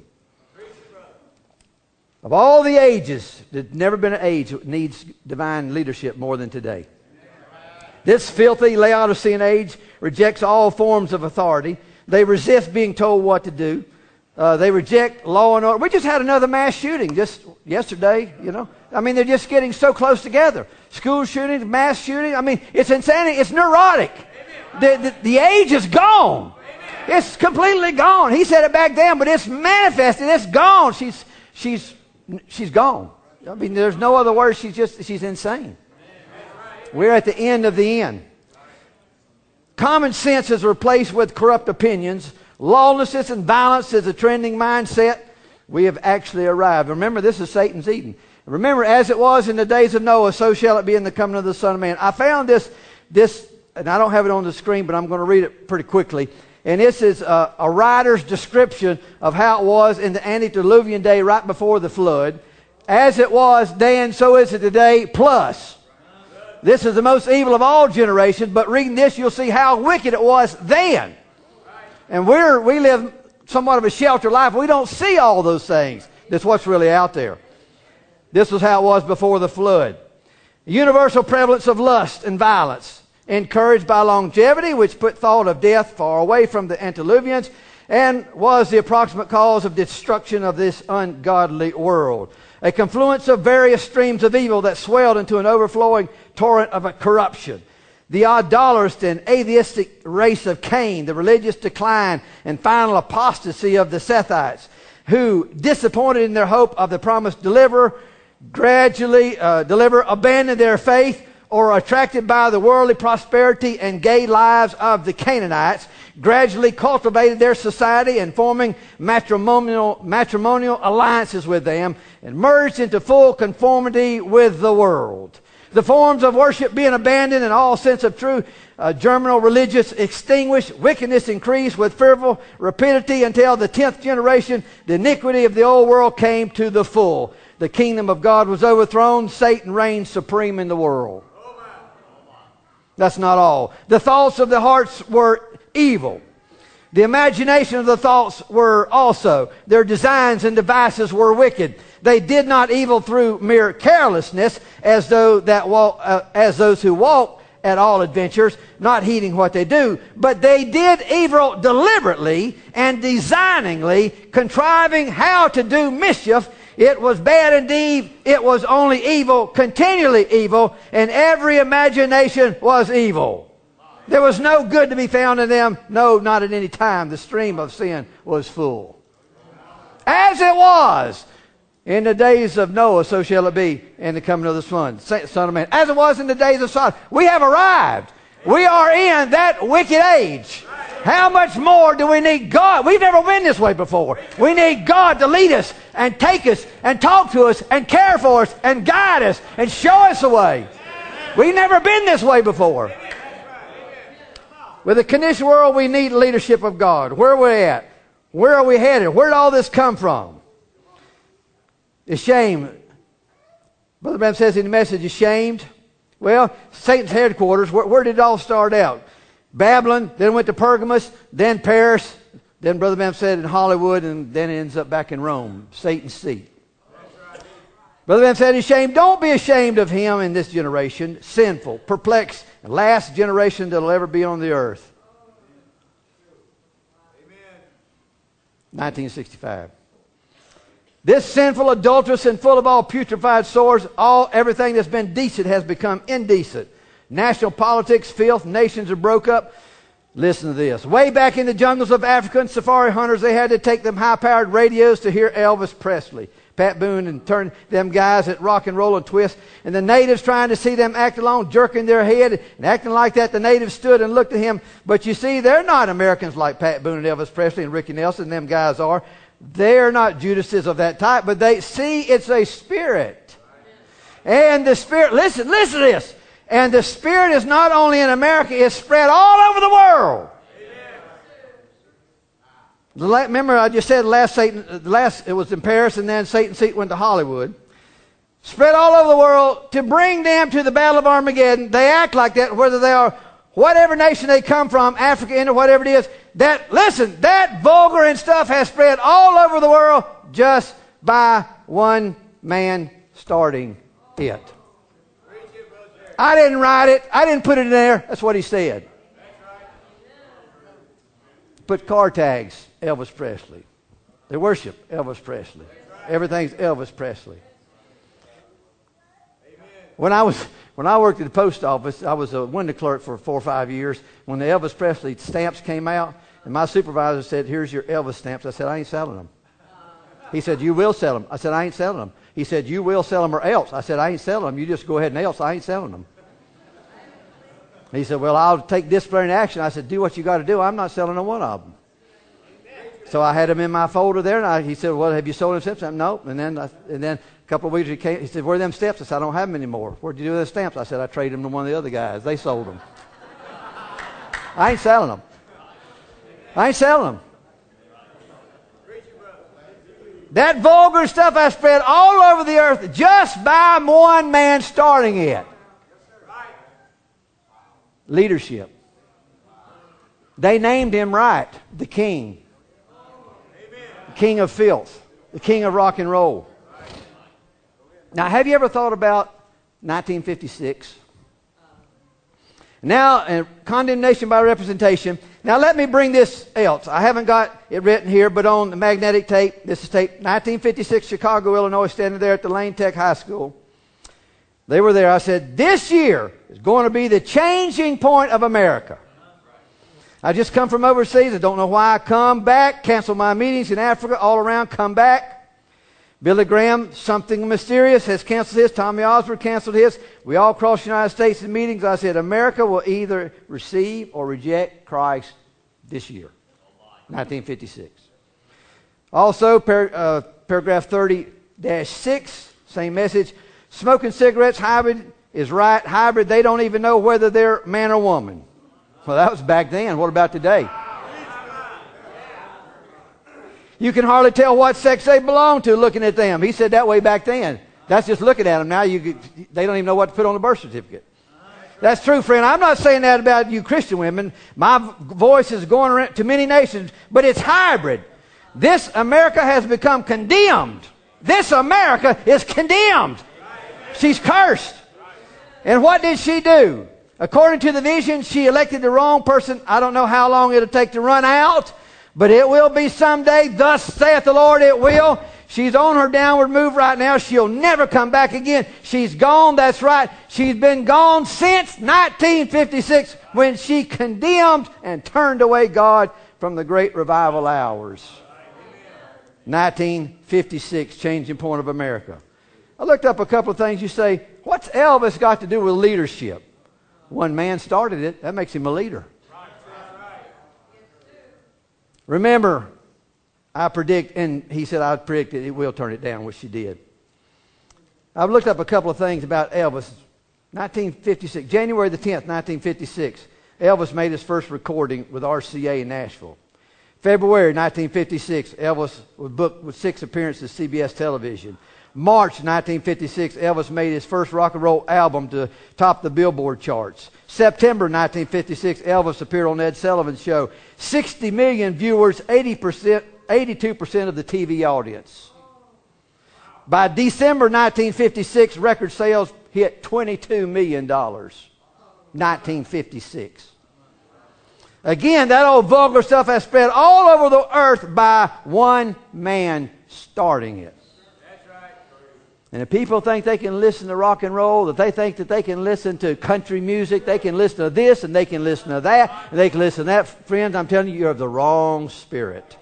Of all the ages, there's never been an age that needs divine leadership more than today. This filthy Laodicean age rejects all forms of authority. They resist being told what to do. Uh, they reject law and order. We just had another mass shooting just yesterday, you know. I mean, they're just getting so close together. School shootings, mass shooting. I mean, it's insanity. It's neurotic. The, the, the age is gone. It's completely gone. He said it back then, but it's manifested. It's gone. She's, she's, she's gone. I mean, there's no other word. She's just, she's insane. We're at the end of the end. Common sense is replaced with corrupt opinions. Lawlessness and violence is a trending mindset. We have actually arrived. Remember, this is Satan's Eden. Remember, as it was in the days of Noah, so shall it be in the coming of the Son of Man. I found this, this, and I don't have it on the screen, but I'm going to read it pretty quickly. And this is a, a writer's description of how it was in the antediluvian day right before the flood. As it was then, so is it today, plus. This is the most evil of all generations, but reading this, you'll see how wicked it was then. And we're, we live somewhat of a sheltered life. We don't see all those things. That's what's really out there. This was how it was before the flood. Universal prevalence of lust and violence, encouraged by longevity, which put thought of death far away from the antediluvians, and was the approximate cause of destruction of this ungodly world. A confluence of various streams of evil that swelled into an overflowing torrent of a corruption. The idolatrous and atheistic race of Cain, the religious decline and final apostasy of the Sethites, who, disappointed in their hope of the promised deliverer, gradually uh, deliver, abandoned their faith, or attracted by the worldly prosperity and gay lives of the Canaanites, gradually cultivated their society and forming matrimonial, matrimonial alliances with them, and merged into full conformity with the world. The forms of worship being abandoned and all sense of true uh, germinal religious extinguished, wickedness increased with fearful rapidity until the tenth generation, the iniquity of the old world came to the full. The kingdom of God was overthrown. Satan reigned supreme in the world. That's not all. The thoughts of the hearts were evil. The imagination of the thoughts were also. Their designs and devices were wicked. They did not evil through mere carelessness, as though that walk, uh, as those who walk at all adventures, not heeding what they do. But they did evil deliberately and designingly, contriving how to do mischief. It was bad indeed. It was only evil, continually evil, and every imagination was evil. There was no good to be found in them. No, not at any time. The stream of sin was full. As it was in the days of Noah, so shall it be in the coming of the Son, Son of Man. As it was in the days of Sodom. We have arrived. We are in that wicked age. How much more do we need God? We've never been this way before. We need God to lead us and take us and talk to us and care for us and guide us and show us the way. We've never been this way before. With the conditioned world, we need the leadership of God. Where are we at? Where are we headed? Where did all this come from? Ashamed. Brother Branham says in the message, ashamed. Well, Satan's headquarters, where, where did it all start out? Babylon, then went to Pergamos, then Paris, then Brother Branham said in Hollywood, and then it ends up back in Rome, Satan's seat. Brother Branham said, ashamed. Don't be ashamed of him in this generation, sinful, perplexed, last generation that will ever be on the earth. nineteen sixty-five. This sinful, adulterous, and full of all putrefied sores, all everything that's been decent has become indecent. National politics, filth, nations are broke up. Listen to this. Way back in the jungles of Africa and safari hunters, they had to take them high-powered radios to hear Elvis Presley, Pat Boone, and turn them guys at rock and roll and twist. And the natives trying to see them act along, jerking their head and acting like that. The natives stood and looked at him. But you see, they're not Americans like Pat Boone and Elvis Presley and Ricky Nelson and them guys are. They're not Judases of that type, but they see it's a spirit. And the spirit, listen, listen to this. And the spirit is not only in America, it's spread all over the world. The la- remember, I just said last Satan, the last it was in Paris, and then Satan's seat went to Hollywood. Spread all over the world to bring them to the Battle of Armageddon. They act like that, whether they are whatever nation they come from, Africa, India, whatever it is. That listen, that vulgar and stuff has spread all over the world just by one man starting it. I didn't write it. I didn't put it in there. That's what he said. Put car tags, Elvis Presley. They worship Elvis Presley. Everything's Elvis Presley. When I was when I worked at the post office, I was a window clerk for four or five years. When the Elvis Presley stamps came out, and my supervisor said, "Here's your Elvis stamps," I said, "I ain't selling them." He said, "You will sell them." I said, "I ain't selling them." He said, "You will sell them or else." I said, "I ain't selling them. You just go ahead and else. I ain't selling them." He said, "Well, I'll take disciplinary action." I said, "Do what you got to do. I'm not selling them one of them." So I had them in my folder there, and I, he said, "Well, have you sold them stamps?" I said, "No." And then, I, and then a couple of weeks he came. He said, "Where are them stamps?" I said, "I don't have them anymore." "What'd you do with the stamps?" I said, "I traded them to one of the other guys. They sold them." I ain't selling them. I ain't selling them. That vulgar stuff has spread all over the earth just by one man starting it. Leadership. They named him right, the king. The king of filth. The king of rock and roll. Now, have you ever thought about nineteen fifty-six? Now, and condemnation by representation. Now, let me bring this else. I haven't got it written here, but on the magnetic tape, this is tape nineteen fifty-six, Chicago, Illinois, standing there at the Lane Tech High School. They were there. I said, this year is going to be the changing point of America. I just come from overseas. I don't know why I come back, cancel my meetings in Africa, all around, come back. Billy Graham, something mysterious, has canceled his. Tommy Osborne canceled his. We all crossed the United States in meetings. I said, America will either receive or reject Christ this year. nineteen fifty-six. Also, par- uh, paragraph thirty dash six, same message. Smoking cigarettes, hybrid is right. Hybrid, they don't even know whether they're man or woman. Well, that was back then. What about today? You can hardly tell what sex they belong to looking at them. He said that way back then. That's just looking at them. Now you, they don't even know what to put on the birth certificate. That's true, friend. I'm not saying that about you Christian women. My voice is going around to many nations, but it's hybrid. This America has become condemned. This America is condemned. She's cursed. And what did she do? According to the vision, she elected the wrong person. I don't know how long it'll take to run out, but it will be someday. Thus saith the Lord, it will. She's on her downward move right now. She'll never come back again. She's gone. That's right. She's been gone since nineteen fifty-six when she condemned and turned away God from the great revival hours. nineteen fifty-six, changing point of America. I looked up a couple of things. You say, what's Elvis got to do with leadership? One man started it. That makes him a leader. Remember, I predict, and he said I predicted it will turn it down, which she did. I've looked up a couple of things about Elvis. nineteen fifty-six, January the tenth, nineteen fifty-six, Elvis made his first recording with R C A in Nashville. February nineteen fifty-six, Elvis was booked with six appearances C B S television. March nineteen fifty-six, Elvis made his first rock and roll album to top the Billboard charts. September nineteen fifty-six, Elvis appeared on Ed Sullivan's show. sixty million viewers, eighty percent, eighty-two percent of the T V audience. By December nineteen fifty-six, record sales hit twenty-two million dollars. nineteen fifty-six. Again, that old vulgar stuff has spread all over the earth by one man starting it. That's right. And if people think they can listen to rock and roll, that they think that they can listen to country music, they can listen to this and they can listen to that, and they can listen to that, friends, I'm telling you, you're of the wrong spirit.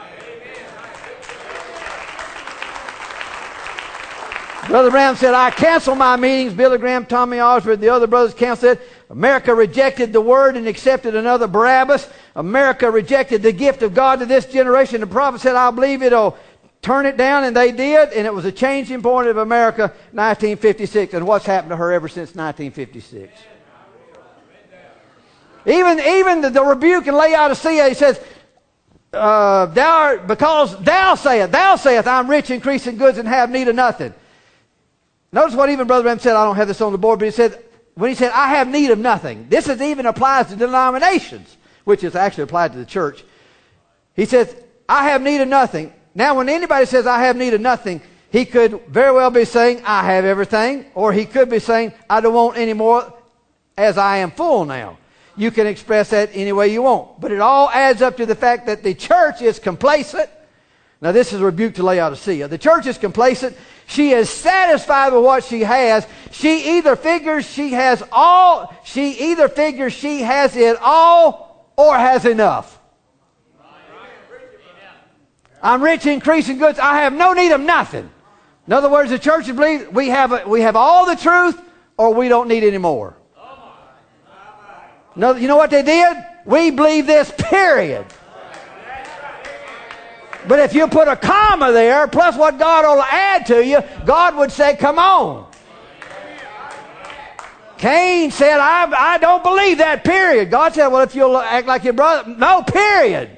Brother Branham said, I cancel my meetings. Billy Graham, Tommy Osborne, the other brothers canceled it. America rejected the word and accepted another Barabbas. America rejected the gift of God to this generation. The prophet said, I believe it'll turn it down, and they did, and it was a changing point of America, nineteen fifty-six. And what's happened to her ever since nineteen fifty-six? Even, even the, the rebuke in Laodicea, he says, uh, thou art, because thou sayest, thou sayest, I'm rich, increasing goods, and have need of nothing. Notice what even Brother Branham said. I don't have this on the board, but he said, when he said, I have need of nothing, this is even applies to denominations, which is actually applied to the church. He says, I have need of nothing. Now, when anybody says, I have need of nothing, he could very well be saying, I have everything, or he could be saying, I don't want any more, as I am full now. You can express that any way you want. But it all adds up to the fact that the church is complacent. Now, this is a rebuke to Laodicea. The church is complacent. She is satisfied with what she has. She either figures she has all, she either figures she has it all or has enough. I'm rich, increasing goods. I have no need of nothing. In other words, the church believes we have, a, we have all the truth or we don't need any more. No, you know what they did? We believe this, period. But if you put a comma there, plus what God will add to you, God would say, come on. Cain said, I, I don't believe that, period. God said, well, if you'll act like your brother, no, period.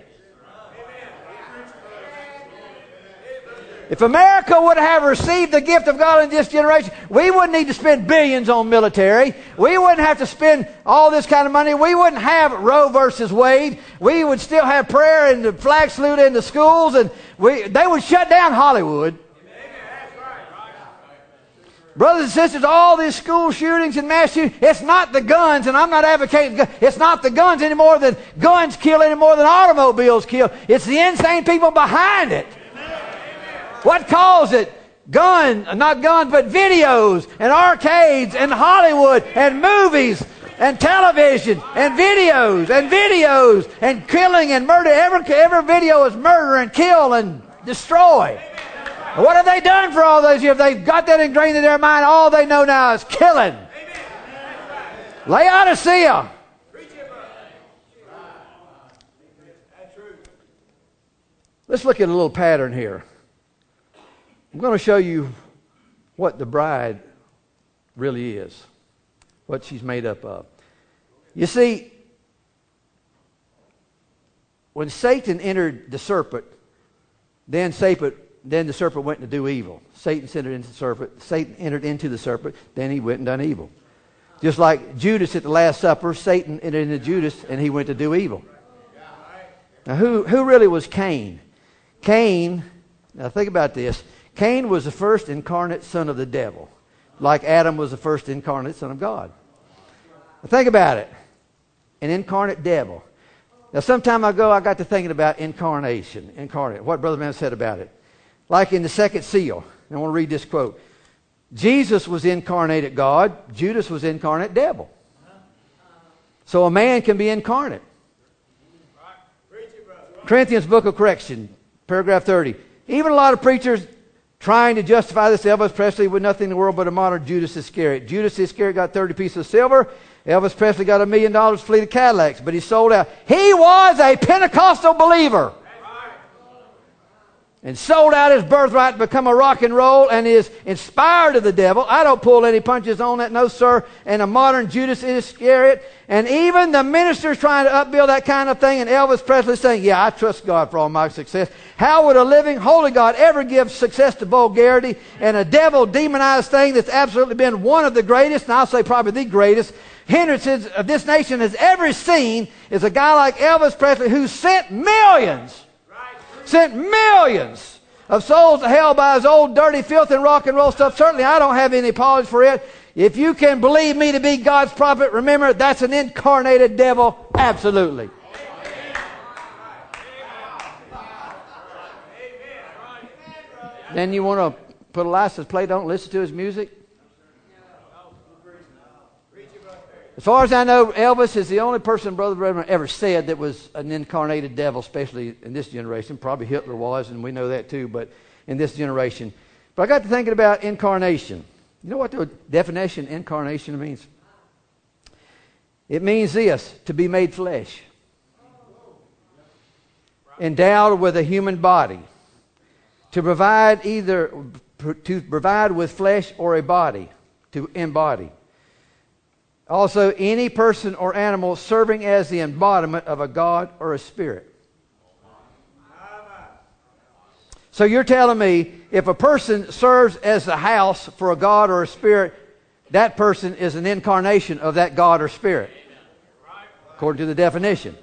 If America would have received the gift of God in this generation, we wouldn't need to spend billions on military. We wouldn't have to spend all this kind of money. We wouldn't have Roe versus Wade. We would still have prayer and the flag salute in the schools, and we, they would shut down Hollywood. Brothers and sisters, all these school shootings and mass shootings, it's not the guns, and I'm not advocating guns. It's not the guns any more than guns kill any more than automobiles kill. It's the insane people behind it. What caused it? Gun, not guns, but videos and arcades and Hollywood and movies and television and videos and videos and killing and murder. Every, every video is murder and kill and destroy. What have they done for all those years? They've got that ingrained in their mind. All they know now is killing. Laodicea. Let's look at a little pattern here. I'm going to show you what the bride really is, what she's made up of. You see, when Satan entered the serpent, then Satan, then the serpent went to do evil. Satan entered into the serpent. Satan entered into the serpent. Then he went and done evil. Just like Judas at the Last Supper, Satan entered into Judas, and he went to do evil. Now, who who really was Cain? Cain. Now think about this. Cain was the first incarnate son of the devil, like Adam was the first incarnate son of God. Now think about it. An incarnate devil. Now, some time ago, I got to thinking about incarnation, incarnate, what Brother Mann said about it. Like in the second seal, and I want to read this quote. Jesus was incarnated God. Judas was incarnate devil. So a man can be incarnate. Corinthians Book of Correction, paragraph thirty. Even a lot of preachers trying to justify this Elvis Presley with nothing in the world but a modern Judas Iscariot. Judas Iscariot got thirty pieces of silver. Elvis Presley got a million dollars fleet of Cadillacs, but he sold out. He was a Pentecostal believer. And sold out his birthright to become a rock and roll and is inspired of the devil. I don't pull any punches on that, no sir. And a modern Judas Iscariot. And even the ministers trying to upbuild that kind of thing. And Elvis Presley saying, yeah, I trust God for all my success. How would a living, holy God ever give success to vulgarity and a devil demonized thing that's absolutely been one of the greatest, and I'll say probably the greatest, hindrances of this nation has ever seen is a guy like Elvis Presley who sent millions Sent millions of souls to hell by his old dirty filth and rock and roll stuff. Certainly I don't have any apology for it. If you can believe me to be God's prophet, remember that's an incarnated devil. Absolutely. Then you want to put a license plate, don't listen to his music? As far as I know, Elvis is the only person Brother Branham ever said that was an incarnated devil, especially in this generation. Probably Hitler was, and we know that too, but in this generation. But I got to thinking about incarnation. You know what the definition of incarnation means? It means this, to be made flesh. Endowed with a human body. To provide either, to provide with flesh or a body. To embody. Also, any person or animal serving as the embodiment of a God or a spirit. So you're telling me if a person serves as the house for a God or a spirit, that person is an incarnation of that God or spirit, according to the definition.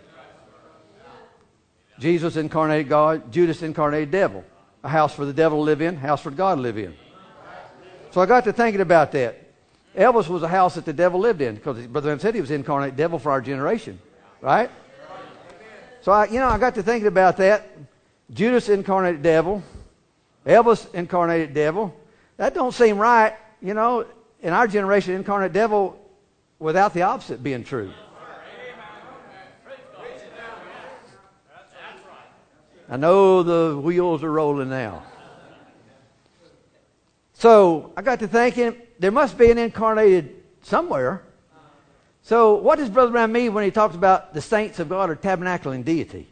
Jesus incarnated God, Judas incarnated devil. A house for the devil to live in, house for God to live in. So I got to thinking about that. Elvis was a house that the devil lived in, because Brother Branham said he was incarnate devil for our generation, right? So I, you know, I got to thinking about that. Judas incarnated devil, Elvis incarnated devil. That don't seem right, you know. In our generation, incarnate devil, without the opposite being true. I know the wheels are rolling now. So I got to thinking, there must be an incarnated somewhere. So what does Brother Branham mean when he talks about the saints of God are tabernacling deity?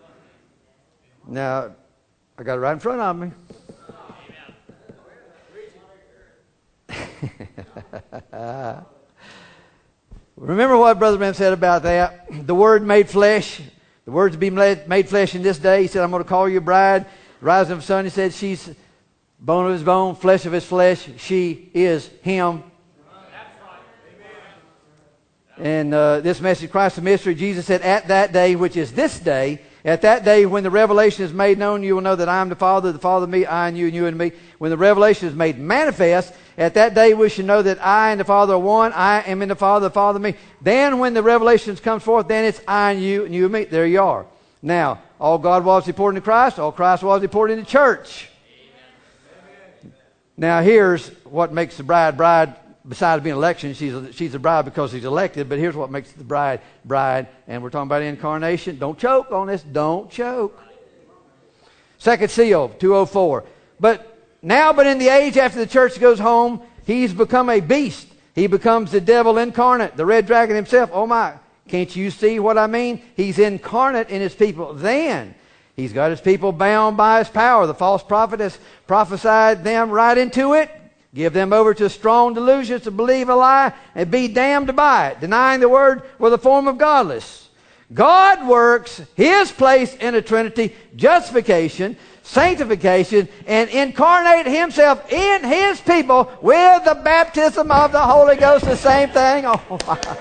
Now, I got it right in front of me. Remember what Brother Branham said about that? The Word made flesh. The Word's be made flesh in this day. He said, I'm going to call you a bride. Rising of the sun, he said, she's bone of his bone, flesh of his flesh. She is him. And uh, this message, Christ the mystery, Jesus said, at that day, which is this day, at that day when the revelation is made known, you will know that I am the Father, the Father in me, I and you, and you and me. When the revelation is made manifest, at that day we should know that I and the Father are one. I am in the Father, the Father in me. Then when the revelation comes forth, then it's I and you, and you and me. There you are. Now, all God was reported to Christ, all Christ was reported in the church. Now here's what makes the bride bride. Besides being election, she's a, she's a bride because she's elected. But here's what makes the bride bride. And we're talking about incarnation. Don't choke on this. Don't choke. Second seal, two oh four. But now, but in the age after the church goes home, he's become a beast. He becomes the devil incarnate, the red dragon himself. Oh my, can't you see what I mean? He's incarnate in his people. Then he's got his people bound by his power. The false prophet has prophesied them right into it. Give them over to strong delusions to believe a lie and be damned by it, denying the word with a form of godless. God works his place in the Trinity, justification, sanctification, and incarnate himself in his people with the baptism of the Holy Ghost, the same thing. Oh my.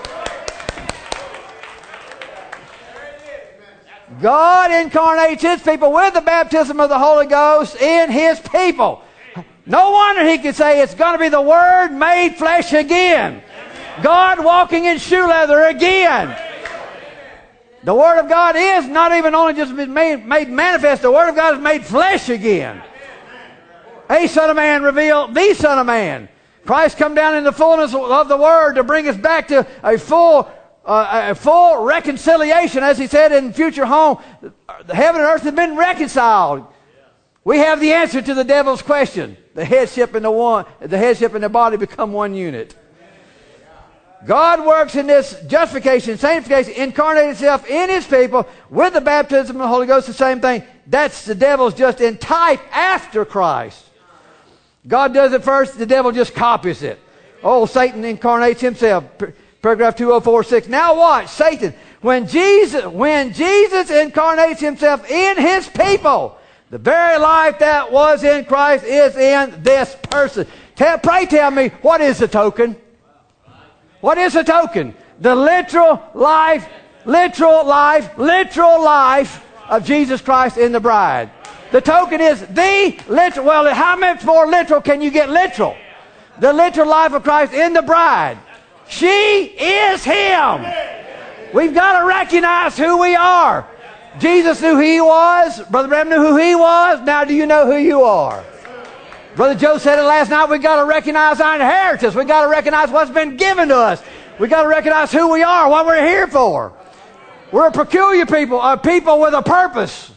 God incarnates his people with the baptism of the Holy Ghost in his people. No wonder he could say it's going to be the Word made flesh again. God walking in shoe leather again. The Word of God is not even only just made, made manifest, the Word of God is made flesh again. A Son of Man revealed the Son of Man. Christ come down in the fullness of the Word to bring us back to a full uh, a full reconciliation, as he said in future home. Heaven and earth have been reconciled. We have the answer to the devil's question. The headship and the one, the headship and the body become one unit. God works in this justification, sanctification, incarnate Himself in His people with the baptism of the Holy Ghost, the same thing. That's the devil's just in type after Christ. God does it first, the devil just copies it. Oh, Satan incarnates himself. Paragraph two oh four six. Now watch, Satan. When Jesus, when Jesus incarnates Himself in His people, the very life that was in Christ is in this person. Tell, pray tell me, what is the token? What is the token? The literal life, literal life, literal life of Jesus Christ in the bride. The token is the literal. Well, how much more literal can you get literal? The literal life of Christ in the bride. She is Him. We've got to recognize who we are. Jesus knew who He was. Brother Branham knew who He was. Now do you know who you are? Brother Joe said it last night. We've got to recognize our inheritance. We've got to recognize what's been given to us. We've got to recognize who we are, what we're here for. We're a peculiar people, a people with a purpose.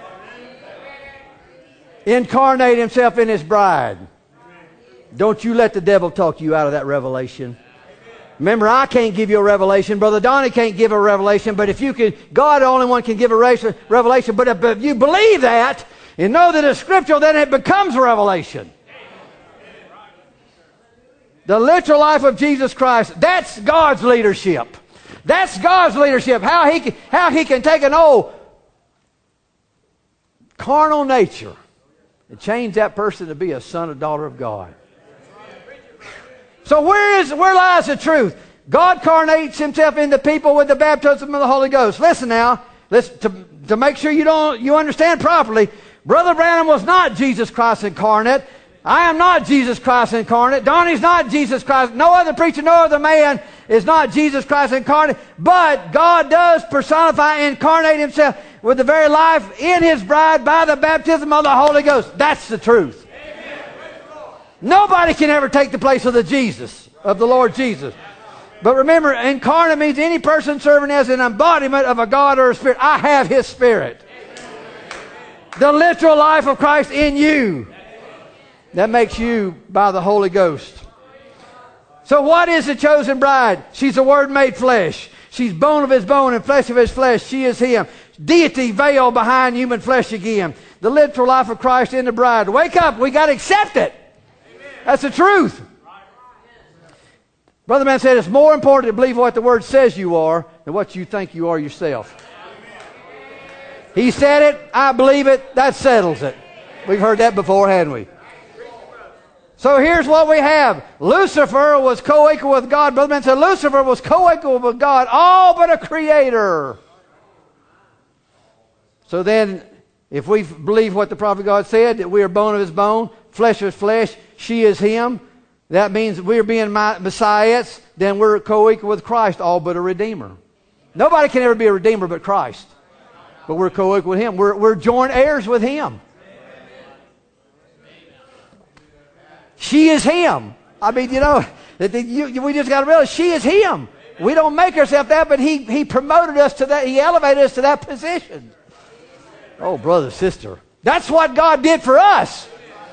Incarnate Himself in His bride. Don't you let the devil talk you out of that revelation. Remember, I can't give you a revelation. Brother Donnie can't give a revelation. But if you can, God the only one can give a revelation. But if, if you believe that and know that it's scriptural, then it becomes a revelation. The literal life of Jesus Christ, that's God's leadership. That's God's leadership. How He can, how he can take an old carnal nature and change that person to be a son or daughter of God. So where is where lies the truth? God incarnates Himself in the people with the baptism of the Holy Ghost. Listen now, let's, to, to make sure you don't you understand properly. Brother Branham was not Jesus Christ incarnate. I am not Jesus Christ incarnate. Donnie's not Jesus Christ. No other preacher, no other man is not Jesus Christ incarnate. But God does personify, incarnate Himself with the very life in His bride by the baptism of the Holy Ghost. That's the truth. Nobody can ever take the place of the Jesus, of the Lord Jesus. But remember, incarnate means any person serving as an embodiment of a God or a Spirit. I have His Spirit. The literal life of Christ in you. That makes you by the Holy Ghost. So what is the chosen bride? She's the Word made flesh. She's bone of His bone and flesh of His flesh. She is Him. Deity veiled behind human flesh again. The literal life of Christ in the bride. Wake up. We got to accept it. That's the truth. Brother Man said it's more important to believe what the Word says you are than what you think you are yourself. He said it, I believe it, that settles it. We've heard that before, hadn't we? So here's what we have. Lucifer was co-equal with God. Brother Man said Lucifer was co-equal with God, all but a creator. So then, if we believe what the prophet God said, that we are bone of His bone, flesh of His flesh, she is Him, that means we're being Messiahs, then we're co-equal with Christ, all but a Redeemer. Nobody can ever be a Redeemer but Christ. But we're co-equal with Him. We're, we're joint heirs with Him. She is Him. I mean, you know, we just got to realize she is Him. We don't make ourselves that, but He, he promoted us to that. He elevated us to that position. Oh, brother, sister. That's what God did for us.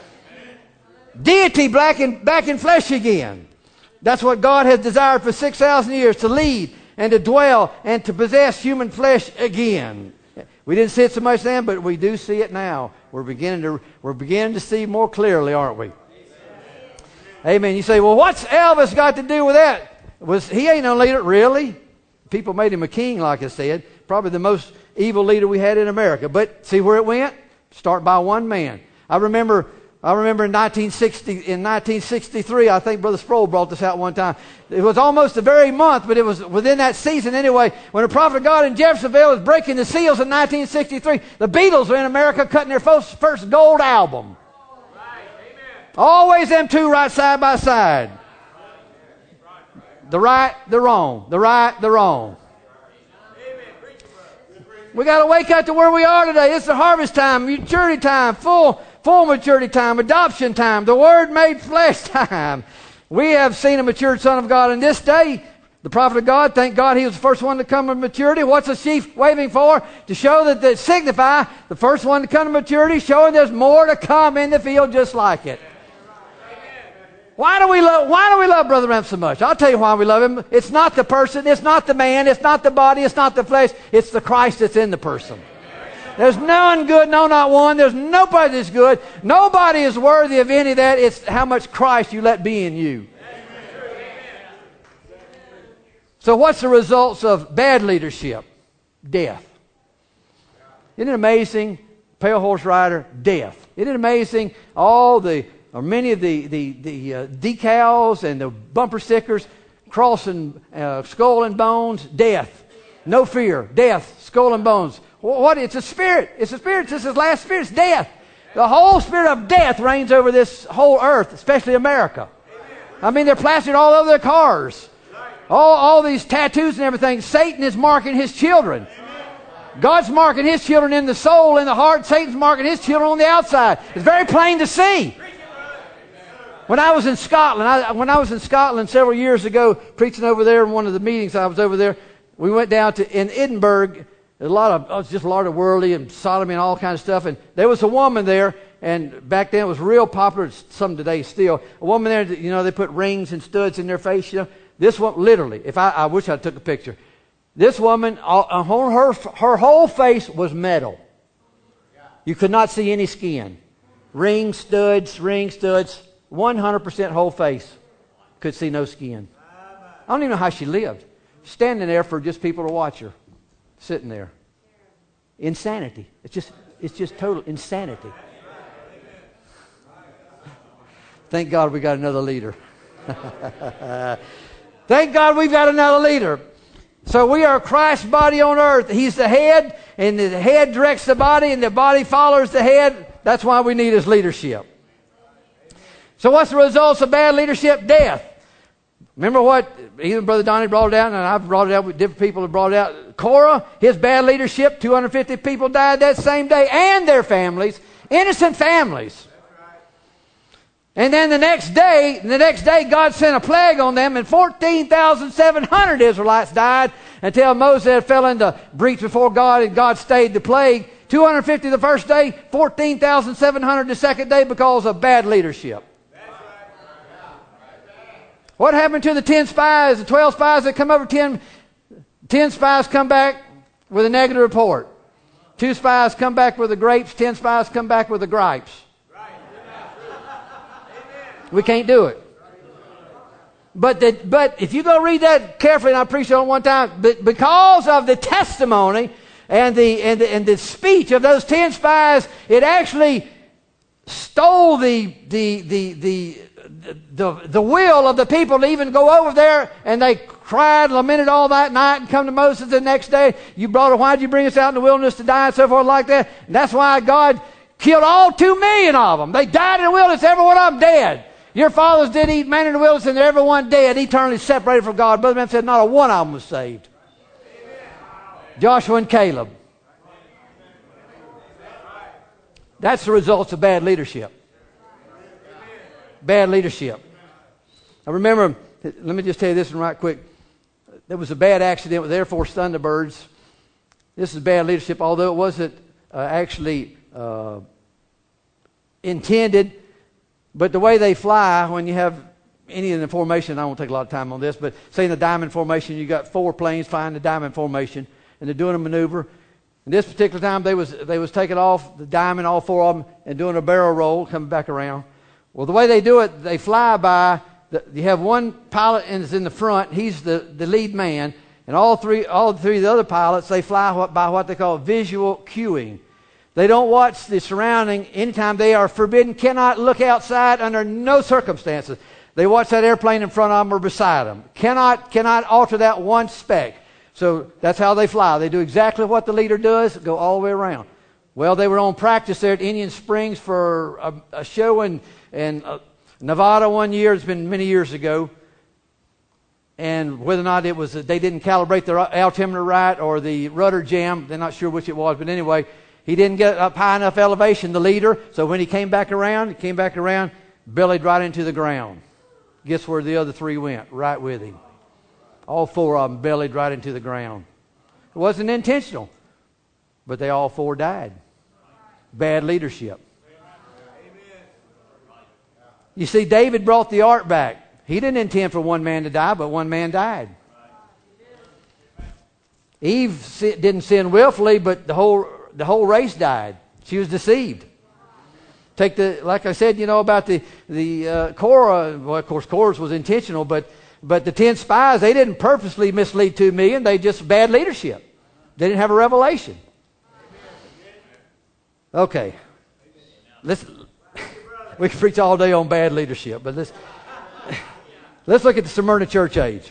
Deity back in, back in flesh again. That's what God has desired for six thousand years, to lead and to dwell and to possess human flesh again. We didn't see it so much then, but we do see it now. We're beginning to, we're beginning to see more clearly, aren't we? Amen. You say, well, what's Elvis got to do with that? Was he ain't no leader, really? People made him a king, like I said. Probably the most evil leader we had in America. But see where it went? Start by one man. I remember I remember in nineteen sixty, in nineteen sixty-three, I think Brother Sproul brought this out one time. It was almost the very month, but it was within that season anyway, when the prophet of God in Jeffersonville was breaking the seals in nineteen sixty-three. The Beatles were in America cutting their first, first gold album. Always them two right side by side. The right, the wrong. The right, the wrong. We got to wake up to where we are today. It's the harvest time, maturity time, full Full maturity time, adoption time, the Word made flesh time. We have seen a matured Son of God in this day. The prophet of God, thank God he was the first one to come to maturity. What's the sheaf waving for? To show that they signify the first one to come to maturity, showing there's more to come in the field just like it. Why do we love, why do we love Brother Branham so much? I'll tell you why we love him. It's not the person, it's not the man, it's not the body, it's not the flesh, it's the Christ that's in the person. There's none good, no, not one. There's nobody that's good. Nobody is worthy of any of that. It's how much Christ you let be in you. So what's the results of bad leadership? Death. Isn't it amazing? Pale horse rider, death. Isn't it amazing? All the, or many of the, the, the uh, decals and the bumper stickers, crossing uh, skull and bones, death. No fear, death, skull and bones. What? It's a spirit. It's a spirit. This is the last spirit. It's death. The whole spirit of death reigns over this whole earth, especially America. I mean, they're plastered all over their cars. All, all these tattoos and everything. Satan is marking his children. God's marking his children in the soul, in the heart. Satan's marking his children on the outside. It's very plain to see. When I was in Scotland, I, when I was in Scotland several years ago, preaching over there in one of the meetings I was over there, we went down to, in Edinburgh, a lot of, oh, just a lot of worldly and sodomy and all kinds of stuff. And there was a woman there, and back then it was real popular, some today still. A woman there, you know, they put rings and studs in their face, you know. This one, literally, if I, I wish I took a picture. This woman, uh, her, her whole face was metal. You could not see any skin. Ring studs, ring studs, one hundred percent whole face. Could see no skin. I don't even know how she lived. Standing there for just people to watch her. Sitting there. Insanity. It's just, it's just total insanity. Thank God we got another leader. Thank God we've got another leader. So we are Christ's body on earth. He's the head, and the head directs the body, and the body follows the head. That's why we need his leadership. So what's the results of bad leadership? Death. Remember what even Brother Donnie brought it out, and I've brought it out with different people have brought it out. Korah, his bad leadership, two hundred fifty people died that same day, and their families, innocent families. And then the next day, the next day God sent a plague on them, and fourteen thousand seven hundred Israelites died until Moses fell into breach before God, and God stayed the plague. two hundred fifty the first day, fourteen thousand seven hundred the second day because of bad leadership. What happened to the ten spies, the twelve spies that come over? Ten, ten spies come back with a negative report. Two spies come back with the grapes. Ten spies come back with the gripes. We can't do it. But the, but if you go read that carefully, and I preached it on one time, but because of the testimony and the and the, and the speech of those ten spies, it actually stole the the the the the, the will of the people to even go over there, and they cried, lamented all that night, and come to Moses the next day. You brought it. Why did you bring us out in the wilderness to die and so forth like that? And that's why God killed all two million of them. They died in the wilderness. Every one of them dead. Your fathers did eat manna in the wilderness, and they're everyone dead, eternally separated from God. Brother Man said not a one of them was saved. Joshua and Caleb. That's the results of bad leadership. Bad leadership. I remember, let me just tell you this one right quick. There was a bad accident with Air Force Thunderbirds. This is bad leadership, although it wasn't uh, actually uh, intended. But the way they fly, when you have any in the formation, I won't take a lot of time on this, but say in the diamond formation, you got four planes flying the diamond formation, and they're doing a maneuver. And this particular time, they was they was taking off the diamond, all four of them, and doing a barrel roll, coming back around. Well, the way they do it, they fly by. The, you have one pilot and is in the front. He's the, the lead man, and all three all three of the other pilots, they fly what, by what they call visual cueing. They don't watch the surrounding anytime. They are forbidden, cannot look outside under no circumstances. They watch that airplane in front of them or beside them. Cannot, cannot alter that one speck. So that's how they fly. They do exactly what the leader does, go all the way around. Well, they were on practice there at Indian Springs for a, a show in, in uh, Nevada one year. It's been many years ago. And whether or not it was, they didn't calibrate the altimeter right or the rudder jam, they're not sure which it was. But anyway, he didn't get up high enough elevation, the leader. So when he came back around, he came back around, bellied right into the ground. Guess where the other three went? Right with him. All four of them bellied right into the ground. It wasn't intentional, but they all four died. Bad leadership. You see, David brought the ark back. He didn't intend for one man to die, but one man died. Eve didn't sin willfully, but the whole the whole race died. She was deceived. Take the like I said, you know about the the uh, Korah. Well, of course, Korah's was intentional, but but the ten spies, they didn't purposely mislead two million. They just bad leadership. They didn't have a revelation. Okay, let's. We can preach all day on bad leadership, but let's let's look at the Smyrna church age.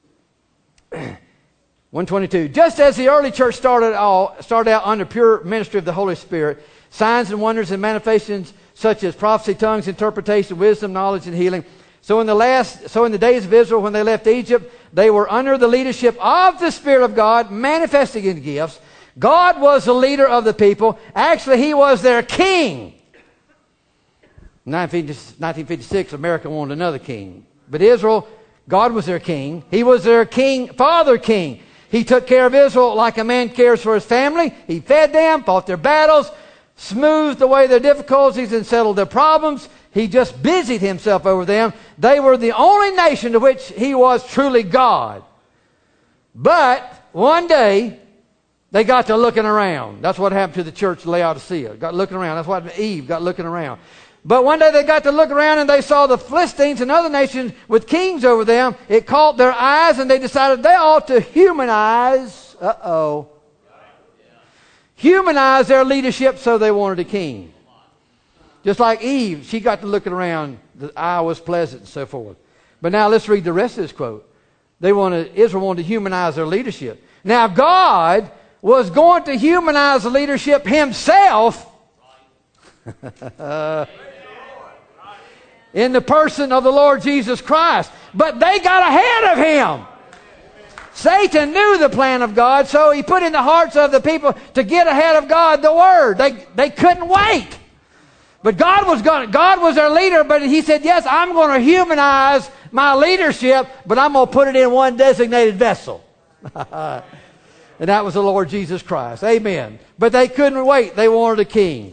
one twenty-two. Just as the early church started all started out under pure ministry of the Holy Spirit, signs and wonders and manifestations such as prophecy, tongues, interpretation, wisdom, knowledge, and healing. So in the last, so in the days of Israel, when they left Egypt, they were under the leadership of the Spirit of God, manifesting in gifts. God was the leader of the people. Actually, He was their king. nineteen fifty-six, America wanted another king. But Israel, God was their king. He was their king, father king. He took care of Israel like a man cares for his family. He fed them, fought their battles, smoothed away their difficulties, and settled their problems. He just busied himself over them. They were the only nation to which he was truly God. But one day, they got to looking around. That's what happened to the church of Laodicea. Got looking around. That's what Eve got looking around. But one day they got to look around and they saw the Philistines and other nations with kings over them. It caught their eyes and they decided they ought to humanize, uh-oh, humanize their leadership, so they wanted a king. Just like Eve, she got to looking around, the eye was pleasant and so forth. But now let's read the rest of this quote. They wanted, Israel wanted to humanize their leadership. Now God was going to humanize the leadership Himself in the person of the Lord Jesus Christ. But they got ahead of Him. Satan knew the plan of God, so he put in the hearts of the people to get ahead of God the Word. They, they couldn't wait. But God was going, God was their leader, but He said, yes, I'm going to humanize my leadership, but I'm going to put it in one designated vessel. And that was the Lord Jesus Christ. Amen. But they couldn't wait. They wanted a king.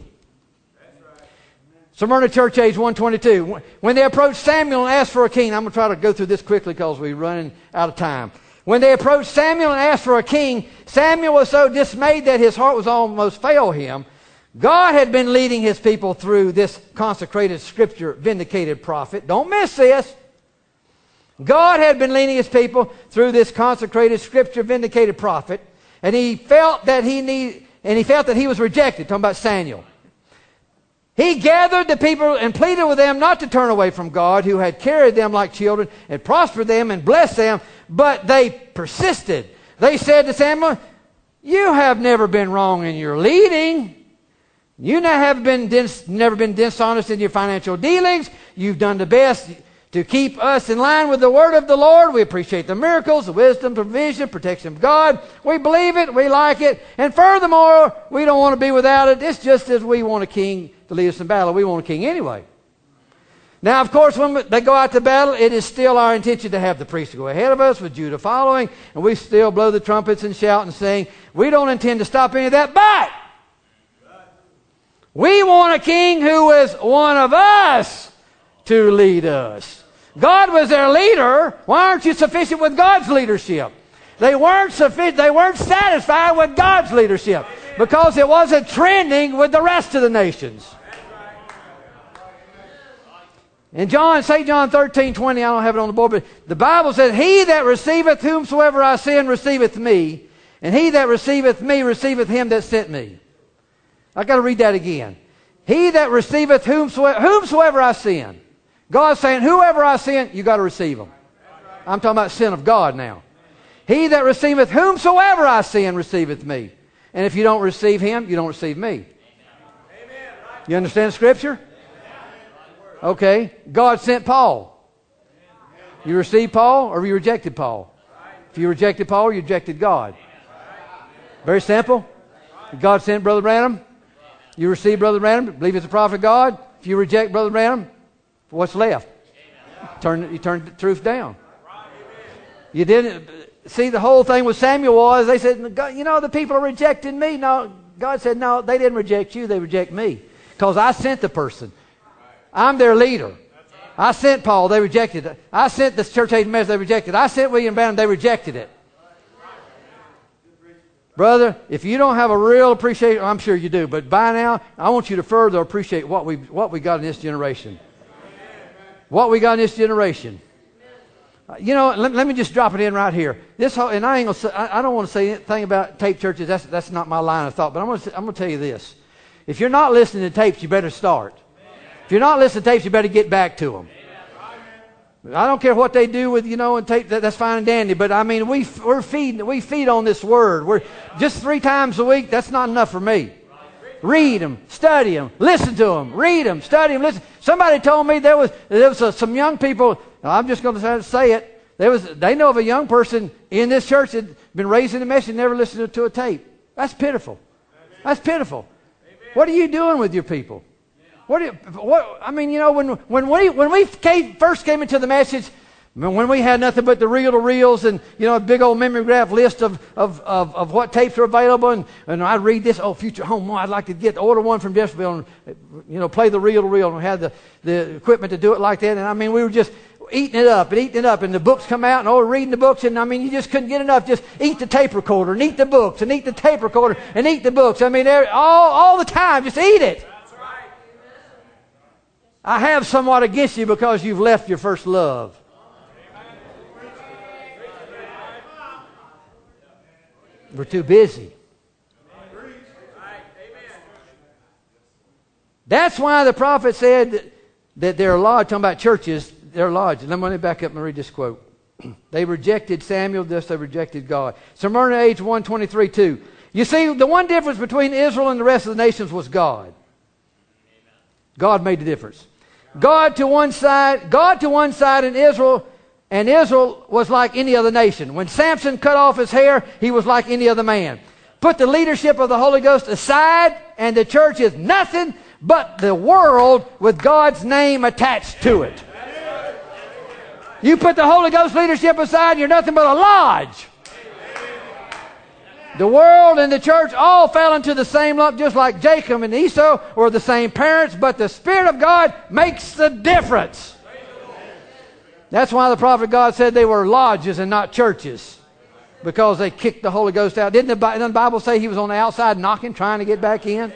Smyrna church age one twenty-two. When they approached Samuel and asked for a king, I'm going to try to go through this quickly because we're running out of time. When they approached Samuel and asked for a king, Samuel was so dismayed that his heart was almost failed him. God had been leading His people through this consecrated scripture vindicated prophet. Don't miss this. God had been leading His people through this consecrated scripture vindicated prophet, and he felt that he need, and he felt that he was rejected. Talking about Samuel. He gathered the people and pleaded with them not to turn away from God, who had carried them like children and prospered them and blessed them, but they persisted. They said to Samuel, "You have never been wrong in your leading. You have been dis- never been dishonest in your financial dealings. You've done the best to keep us in line with the word of the Lord. We appreciate the miracles, the wisdom, provision, protection of God. We believe it. We like it. And furthermore, we don't want to be without it. It's just as we want a king to lead us in battle. We want a king anyway." Now, of course, when they go out to battle, it is still our intention to have the priests go ahead of us with Judah following, and we still blow the trumpets and shout and sing. We don't intend to stop any of that, but we want a king who is one of us to lead us. God was their leader. Why aren't you sufficient with God's leadership? They weren't sufficient. They weren't satisfied with God's leadership because it wasn't trending with the rest of the nations. In John, Saint John thirteen twenty, I don't have it on the board, but the Bible says, "He that receiveth whomsoever I send receiveth me, and he that receiveth me receiveth him that sent me." I've got to read that again. He that receiveth whomsoever, whomsoever I send. God's saying, whoever I send, you got to receive them. I'm talking about sin of God now. He that receiveth whomsoever I send receiveth me. And if you don't receive him, you don't receive me. You understand Scripture? Okay. God sent Paul. You received Paul or you rejected Paul? If you rejected Paul, you rejected God. Very simple. God sent Brother Branham. You receive Brother Branham, believe he's a prophet of God. If you reject Brother Branham, what's left? Turn, you turn the truth down. You didn't see the whole thing with Samuel was they said, you know, the people are rejecting me. No, God said, no, they didn't reject you. They reject me because I sent the person. I'm their leader. I sent Paul. They rejected it. I sent the church age message. They rejected it. I sent William Branham. They rejected it. Brother, if you don't have a real appreciation, I'm sure you do, but by now, I want you to further appreciate what we what we got in this generation. What we got in this generation. You know, let, let me just drop it in right here. This whole, and I ain't gonna say, I, I don't want to say anything about tape churches. That's that's not my line of thought. But I'm gonna I'm gonna tell you this: if you're not listening to tapes, you better start. If you're not listening to tapes, you better get back to them. I don't care what they do with, you know, and tape, that, that's fine and dandy. But I mean, we we're feeding, we feed on this word. We're just three times a week. That's not enough for me. Read them, study them, listen to them, read them, study them, listen. Somebody told me there was there was a, some young people. I'm just going to say it. There was they know of a young person in this church that had been raised in the message and never listened to a tape. That's pitiful. That's pitiful. What are you doing with your people? What, do you, what I mean, you know, when when we when we came, first came into the message, when we had nothing but the reel-to-reels and, you know, a big old memory graph list of of, of, of what tapes are available, and, and I'd read this, oh, Future Home, oh, I'd like to get order one from Jeffreyville and, you know, play the reel-to-reel, and we had the, the equipment to do it like that, and I mean, we were just eating it up and eating it up, and the books come out, and oh, reading the books, and I mean, you just couldn't get enough. Just eat the tape recorder, and eat the books, and eat the tape recorder, and eat the books. I mean, all all the time, just eat it. I have somewhat against you because you've left your first love. We're too busy. That's why the prophet said that they're lodged, talking about churches, they're lodged. Let me back up and read this quote. They rejected Samuel, thus they rejected God. Smyrna age one twenty-three two. You see, the one difference between Israel and the rest of the nations was God. God made the difference. God to one side, God to one side, and Israel, and Israel was like any other nation. When Samson cut off his hair, he was like any other man. Put the leadership of the Holy Ghost aside, and the church is nothing but the world with God's name attached to it. You put the Holy Ghost leadership aside, you're nothing but a lodge. The world and the church all fell into the same lump, just like Jacob and Esau were the same parents, but the Spirit of God makes the difference. That's why the prophet of God said they were lodges and not churches, because they kicked the Holy Ghost out. Didn't the, didn't the Bible say he was on the outside knocking, trying to get back in?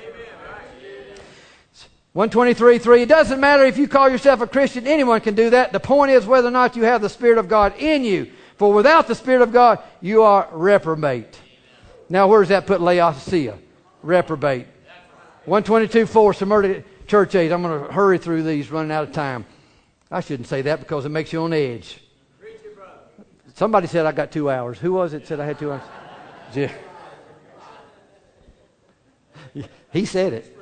one twenty-three three. It doesn't matter if you call yourself a Christian. Anyone can do that. The point is whether or not you have the Spirit of God in you. For without the Spirit of God, you are reprobate. Now, where does that put Laodicea? Reprobate. one twenty-two four, Smyrna church age. I'm going to hurry through these, running out of time. I shouldn't say that because it makes you on edge. Somebody said I got two hours. Who was it that said I had two hours? Yeah. He said it.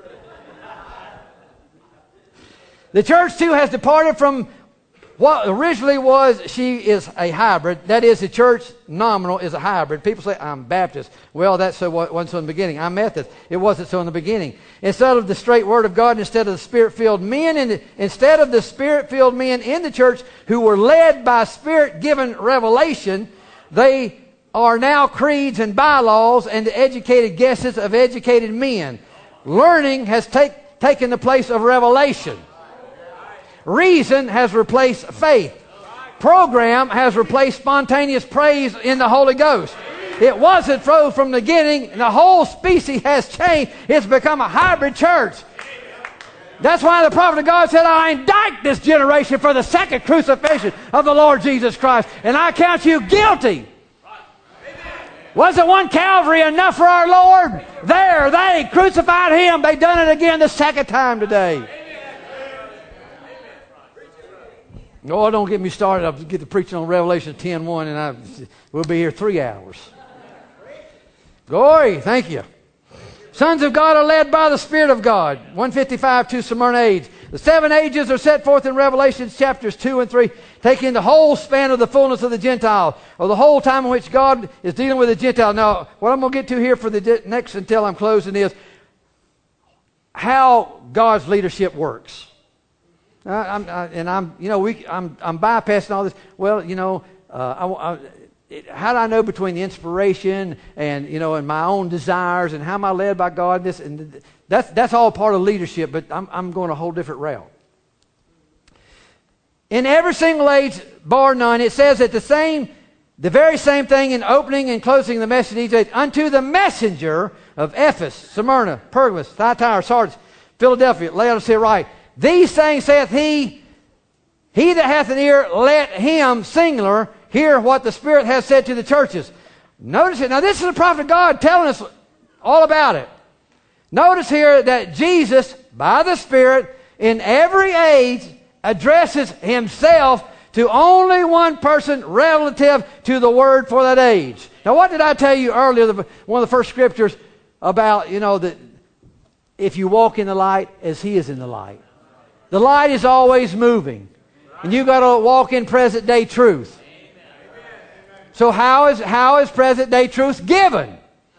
The church, too, has departed from what originally was, she is a hybrid. That is, the church nominal is a hybrid. People say, I'm Baptist. Well, that's so wasn't so in the beginning. I'm Methodist. It wasn't so in the beginning. Instead of the straight word of God, instead of the Spirit-filled men, in the, instead of the Spirit-filled men in the church who were led by Spirit-given revelation, they are now creeds and bylaws and the educated guesses of educated men. Learning has take, taken the place of revelation. Reason has replaced faith. Program has replaced spontaneous praise in the Holy Ghost. It wasn't so from the beginning. The whole species has changed. It's become a hybrid church. That's why the prophet of God said, I indict this generation for the second crucifixion of the Lord Jesus Christ, and I count you guilty. Wasn't one Calvary enough for our Lord? There, they crucified Him. They've done it again the second time today. Oh, don't get me started. I'll get to preaching on Revelation ten one, and I, we'll be here three hours. Glory, thank you. Sons of God are led by the Spirit of God. one fifty-five to Smyrna age. The seven ages are set forth in Revelation chapters two and three, taking the whole span of the fullness of the Gentile, or the whole time in which God is dealing with the Gentile. Now, what I'm going to get to here for the next until I'm closing is how God's leadership works. I, I'm, I, and I'm, you know, we, I'm, I'm bypassing all this. Well, you know, uh, I, I, it, how do I know between the inspiration and, you know, and my own desires and how am I led by God? This and that's that's all part of leadership, but I'm I'm going a whole different route. In every single age, bar none, it says that the same, the very same thing in opening and closing the message each age. Unto the messenger of Ephesus, Smyrna, Pergamos, Thyatira, Sardis, Philadelphia, Laodicea, write, these things saith he, he that hath an ear, let him, singular, hear what the Spirit has said to the churches. Notice it. Now this is the prophet of God telling us all about it. Notice here that Jesus, by the Spirit, in every age, addresses himself to only one person relative to the word for that age. Now what did I tell you earlier, the, one of the first scriptures about, you know, that if you walk in the light as he is in the light. The light is always moving. And you've got to walk in present day truth. So how is, how is present day truth given?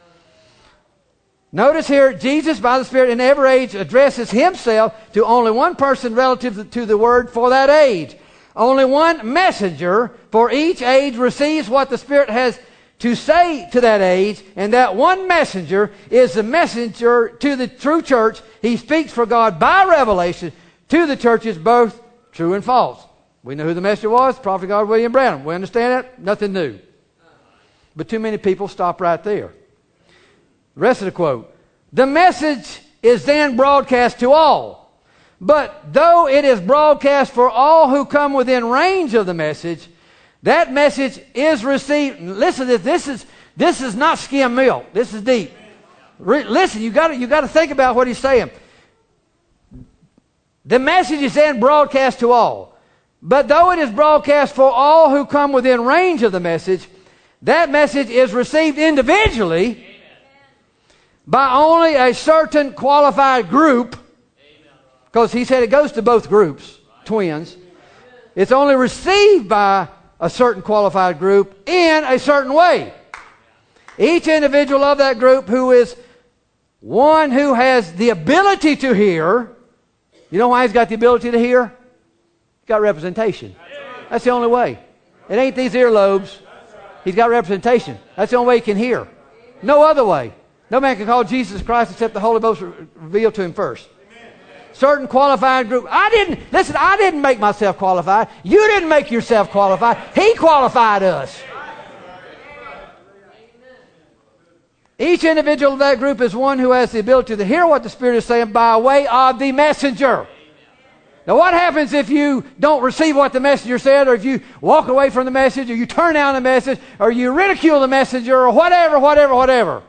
Notice here, Jesus, by the Spirit, in every age addresses himself to only one person relative to the word for that age. Only one messenger for each age receives what the Spirit has to say to that age, and that one messenger is the messenger to the true church. He speaks for God by revelation to the churches, both true and false. We know who the messenger was, Prophet of God William Branham. We understand that? Nothing new. But too many people stop right there. The rest of the quote. The message is then broadcast to all. But though it is broadcast for all who come within range of the message, that message is received. Listen to this. This is, this is not skim milk. This is deep. Re, listen, you got you got to think about what he's saying. The message is then broadcast to all. But though it is broadcast for all who come within range of the message, that message is received individually by only a certain qualified group, because he said it goes to both groups, twins. It's only received by a certain qualified group in a certain way. Each individual of that group who is one who has the ability to hear. You know why he's got the ability to hear? He's got representation. That's the only way. It ain't these earlobes. He's got representation. That's the only way he can hear. No other way. No man can call Jesus Christ except the Holy Ghost revealed to him first. Certain qualified group. I didn't, listen, I didn't make myself qualified. You didn't make yourself qualified. He qualified us. Each individual of that group is one who has the ability to hear what the Spirit is saying by way of the messenger. Now what happens if you don't receive what the messenger said, or if you walk away from the message, or you turn down the message, or you ridicule the messenger, or whatever, whatever, whatever?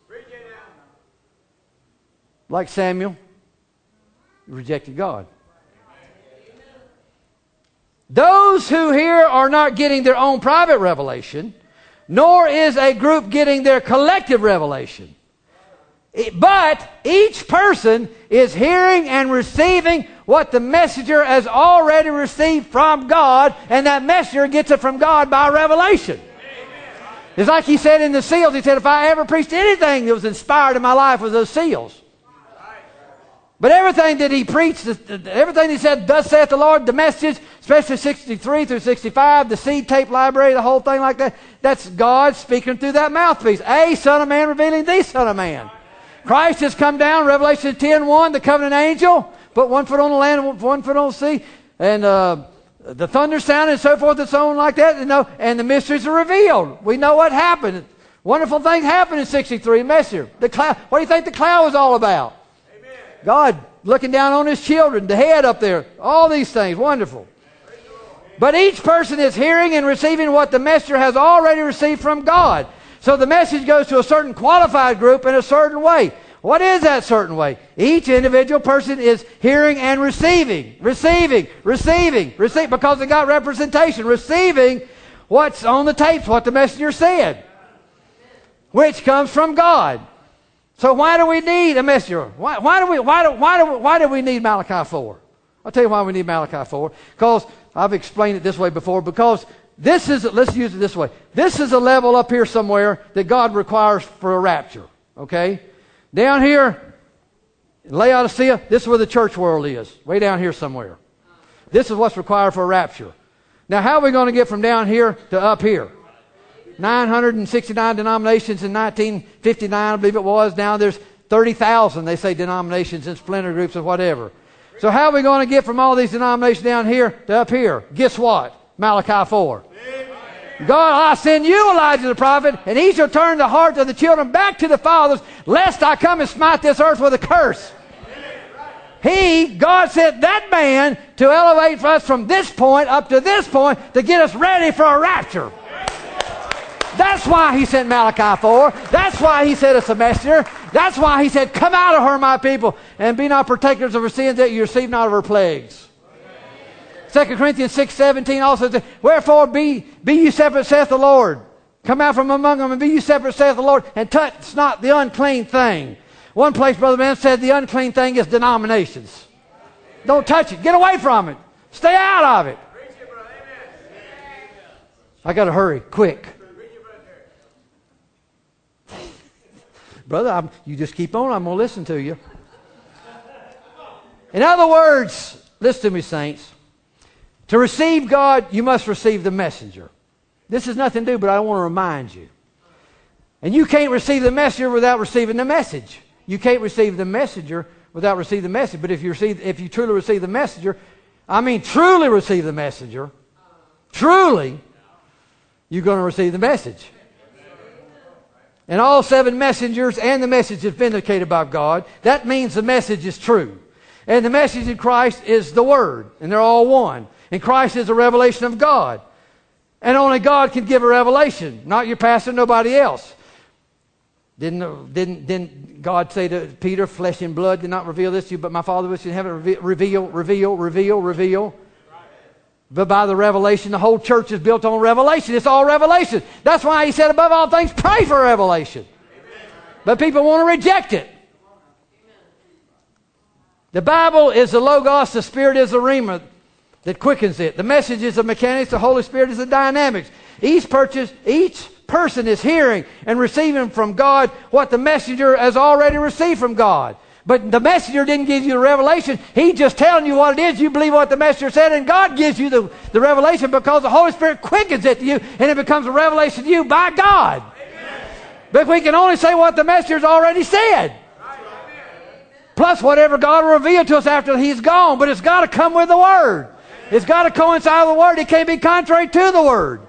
Like Samuel, rejected God. Those who hear are not getting their own private revelation, nor is a group getting their collective revelation. But each person is hearing and receiving what the messenger has already received from God, and that messenger gets it from God by revelation. It's like he said in the seals. He said, if I ever preached anything that was inspired in my life was those seals. But everything that he preached, everything he said, thus saith the Lord, the message, especially sixty-three through sixty-five, the seed tape library, the whole thing like that, that's God speaking through that mouthpiece. A Son of Man revealing the Son of Man. Christ has come down, Revelation ten one, the covenant angel, put one foot on the land, one foot on the sea, and uh, the thunder sounded and so forth and so on like that, you know, and the mysteries are revealed. We know what happened. Wonderful things happened in sixty-three, messenger. The cloud, what do you think the cloud was all about? God looking down on his children, the head up there, all these things, wonderful. But each person is hearing and receiving what the messenger has already received from God. So the message goes to a certain qualified group in a certain way. What is that certain way? Each individual person is hearing and receiving, receiving, receiving, receiving, because they got representation, receiving what's on the tapes, what the messenger said, which comes from God. So why do we need a messenger? Why, why do we why do why do why do we need Malachi four? I'll tell you why we need Malachi four. Because I've explained it this way before. Because this is, let's use it this way. This is a level up here somewhere that God requires for a rapture. Okay? Down here in Laodicea, this is where the church world is. Way down here somewhere. This is what's required for a rapture. Now how are we going to get from down here to up here? nine hundred sixty-nine denominations in nineteen fifty-nine, I believe it was. Now there's thirty thousand, they say, denominations and splinter groups and whatever. So how are we going to get from all these denominations down here to up here? Guess what? Malachi four. God, I send you, Elijah the prophet, and he shall turn the hearts of the children back to the fathers, lest I come and smite this earth with a curse. He, God, sent that man to elevate us from this point up to this point to get us ready for a rapture. That's why he sent Malachi four. That's why he sent us a messenger. That's why he said, come out of her, my people, and be not partakers of her sins, that you receive not of her plagues. Second Corinthians six seventeen also says, wherefore be, be you separate, saith the Lord. Come out from among them and be you separate, saith the Lord, and touch not the unclean thing. One place, Brother Ben said the unclean thing is denominations. Don't touch it. Get away from it. Stay out of it. I got to hurry, quick. Brother, I'm, you just keep on. I'm going to listen to you. In other words, listen to me, saints. To receive God, you must receive the messenger. This has nothing to do, but I want to remind you. And you can't receive the messenger without receiving the message. You can't receive the messenger without receiving the message. But if you receive, if you truly receive the messenger, I mean truly receive the messenger, truly, you're going to receive the message. And all seven messengers and the message is vindicated by God. That means the message is true. And the message in Christ is the Word. And they're all one. And Christ is a revelation of God. And only God can give a revelation. Not your pastor, nobody else. Didn't, didn't, didn't God say to Peter, flesh and blood did not reveal this to you, but my Father which is in heaven, reveal, reveal, reveal, reveal. But by the revelation, the whole church is built on revelation. It's all revelation. That's why he said, above all things, pray for revelation. But people want to reject it. The Bible is the Logos, the Spirit is the Rhema that quickens it. The message is the mechanics, the Holy Spirit is the dynamics. Each purchase, each person is hearing and receiving from God what the messenger has already received from God. But the messenger didn't give you the revelation. He's just telling you what it is. You believe what the messenger said, and God gives you the, the revelation because the Holy Spirit quickens it to you, and it becomes a revelation to you by God. Amen. But we can only say what the messenger's already said. Plus whatever God will reveal to us after he's gone. But it's got to come with the Word. It's got to coincide with the Word. It can't be contrary to the Word.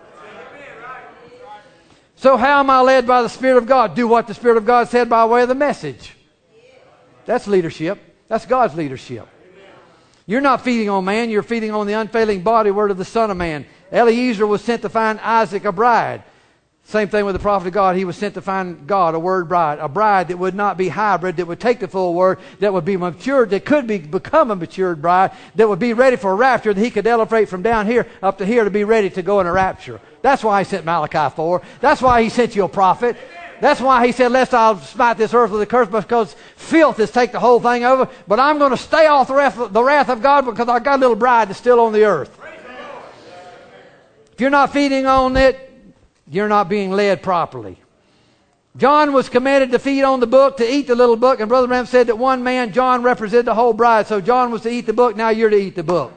So how am I led by the Spirit of God? Do what the Spirit of God said by way of the message. That's leadership. That's God's leadership. You're not feeding on man. You're feeding on the unfailing body word of the Son of Man. Eliezer was sent to find Isaac a bride. Same thing with the prophet of God. He was sent to find God a word bride. A bride that would not be hybrid, that would take the full word, that would be matured, that could be, become a matured bride, that would be ready for a rapture, that he could elevate from down here up to here to be ready to go in a rapture. That's why he sent Malachi four. That's why he sent you a prophet. That's why he said, lest I'll smite this earth with a curse, because filth has taken the whole thing over. But I'm going to stay off the wrath, the wrath of God, because I've got a little bride that's still on the earth. If you're not feeding on it, you're not being led properly. John was commanded to feed on the book, to eat the little book. And Brother Branham said that one man, John, represented the whole bride. So John was to eat the book. Now you're to eat the book.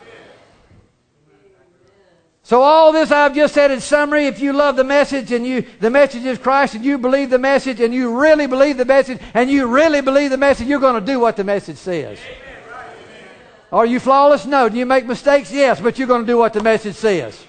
So all this I've just said in summary, if you love the message and you, the message is Christ, and you believe the message and you really believe the message and you really believe the message, you're going to do what the message says. Amen. Are you flawless? No. Do you make mistakes? Yes, but you're going to do what the message says.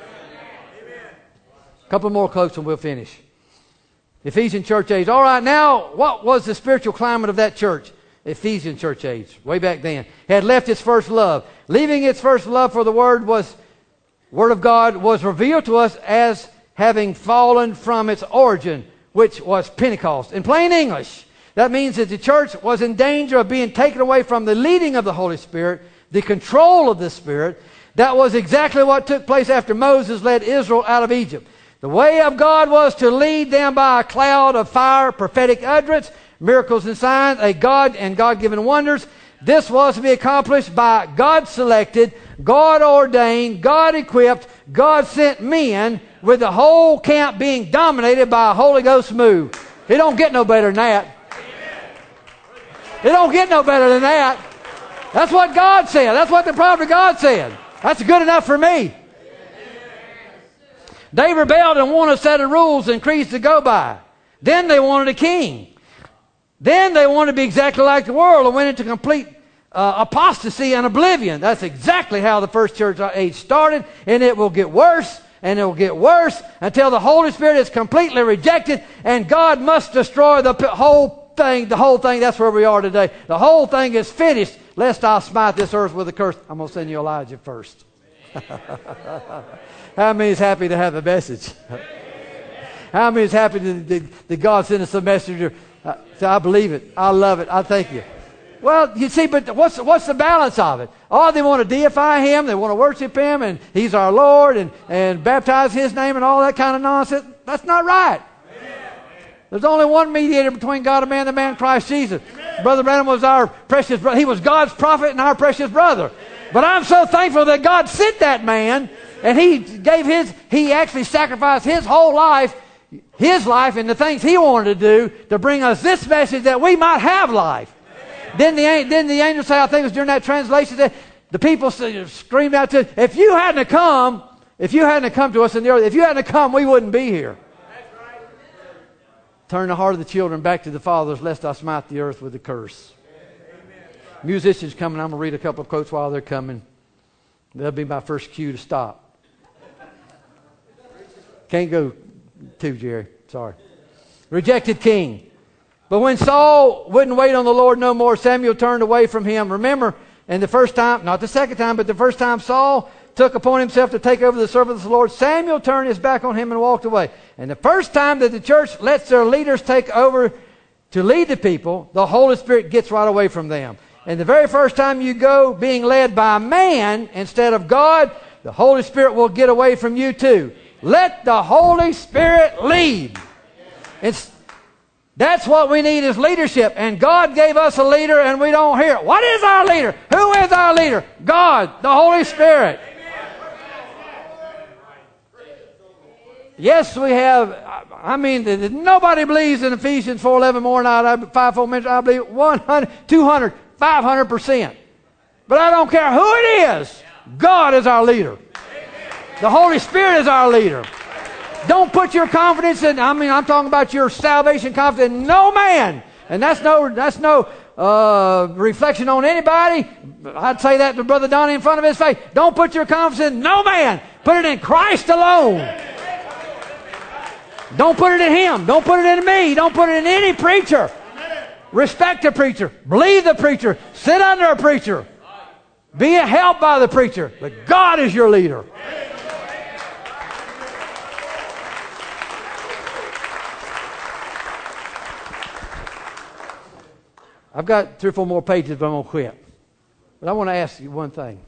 A couple more quotes and we'll finish. Ephesian church age. All right, now, what was the spiritual climate of that church? Ephesian church age, way back then. Had left its first love. Leaving its first love for the Word was... Word of God was revealed to us as having fallen from its origin, which was Pentecost. In plain English, that means that the church was in danger of being taken away from the leading of the Holy Spirit, the control of the Spirit. That was exactly what took place after Moses led Israel out of Egypt. The way of God was to lead them by a cloud of fire, prophetic utterance, miracles and signs, a God and God-given wonders. This was to be accomplished by God-selected, God-ordained, God-equipped, God-sent men, with the whole camp being dominated by a Holy Ghost move. It don't get no better than that. It don't get no better than that. That's what God said. That's what the prophet of God said. That's good enough for me. They rebelled and wanted a set of rules and creeds to go by. Then they wanted a king. Then they wanted to be exactly like the world and went into complete uh, apostasy and oblivion. That's exactly how the first church age started, and it will get worse, and it will get worse until the Holy Spirit is completely rejected, and God must destroy the p- whole thing. The whole thing, that's where we are today. The whole thing is finished, lest I smite this earth with a curse. I'm going to send you Elijah first. How many is happy to have the message? How many is happy that, that God sent us a messenger? Uh, so I believe it. I love it. I thank you. Well, you see, but what's what's the balance of it? Oh, they want to deify Him. They want to worship Him, and He's our Lord, and, and baptize His name and all that kind of nonsense. That's not right. There's only one mediator between God and man, the man Christ Jesus. Amen. Brother Branham was our precious brother. He was God's prophet and our precious brother. Amen. But I'm so thankful that God sent that man, and He gave His, He actually sacrificed His whole life, His life and the things He wanted to do to bring us this message that we might have life. Then the, then the angel said, I think it was during that translation, that the people screamed out to, if you hadn't come, if you hadn't come to us in the earth, if you hadn't come, we wouldn't be here. Turn the heart of the children back to the fathers, lest I smite the earth with a curse. Amen. Musicians coming. I'm going to read a couple of quotes while they're coming. That'll be my first cue to stop. Can't go too, Jerry. Sorry. Rejected king. But when Saul wouldn't wait on the Lord no more, Samuel turned away from him. Remember, and the first time, not the second time, but the first time Saul took upon himself to take over the service of the Lord, Samuel turned his back on him and walked away. And the first time that the church lets their leaders take over to lead the people, the Holy Spirit gets right away from them. And the very first time you go being led by man instead of God, the Holy Spirit will get away from you too. Let the Holy Spirit lead. It's, that's what we need is leadership. And God gave us a leader and we don't hear it. What is our leader? Who is our leader? God, the Holy Spirit. Yes, we have. I mean, nobody believes in Ephesians four eleven more than I, five-fold ministry. I believe one hundred, two hundred, five hundred percent. But I don't care who it is. God is our leader. The Holy Spirit is our leader. Don't put your confidence in, I mean, I'm talking about your salvation confidence in no man. And that's no, that's no uh, reflection on anybody. I'd say that to Brother Donnie in front of his face. Don't put your confidence in no man. Put it in Christ alone. Don't put it in him. Don't put it in me. Don't put it in any preacher. Respect the preacher. Believe the preacher. Sit under a preacher. Be helped by the preacher. But God is your leader. I've got three or four more pages, but I'm going to quit. But I want to ask you one thing.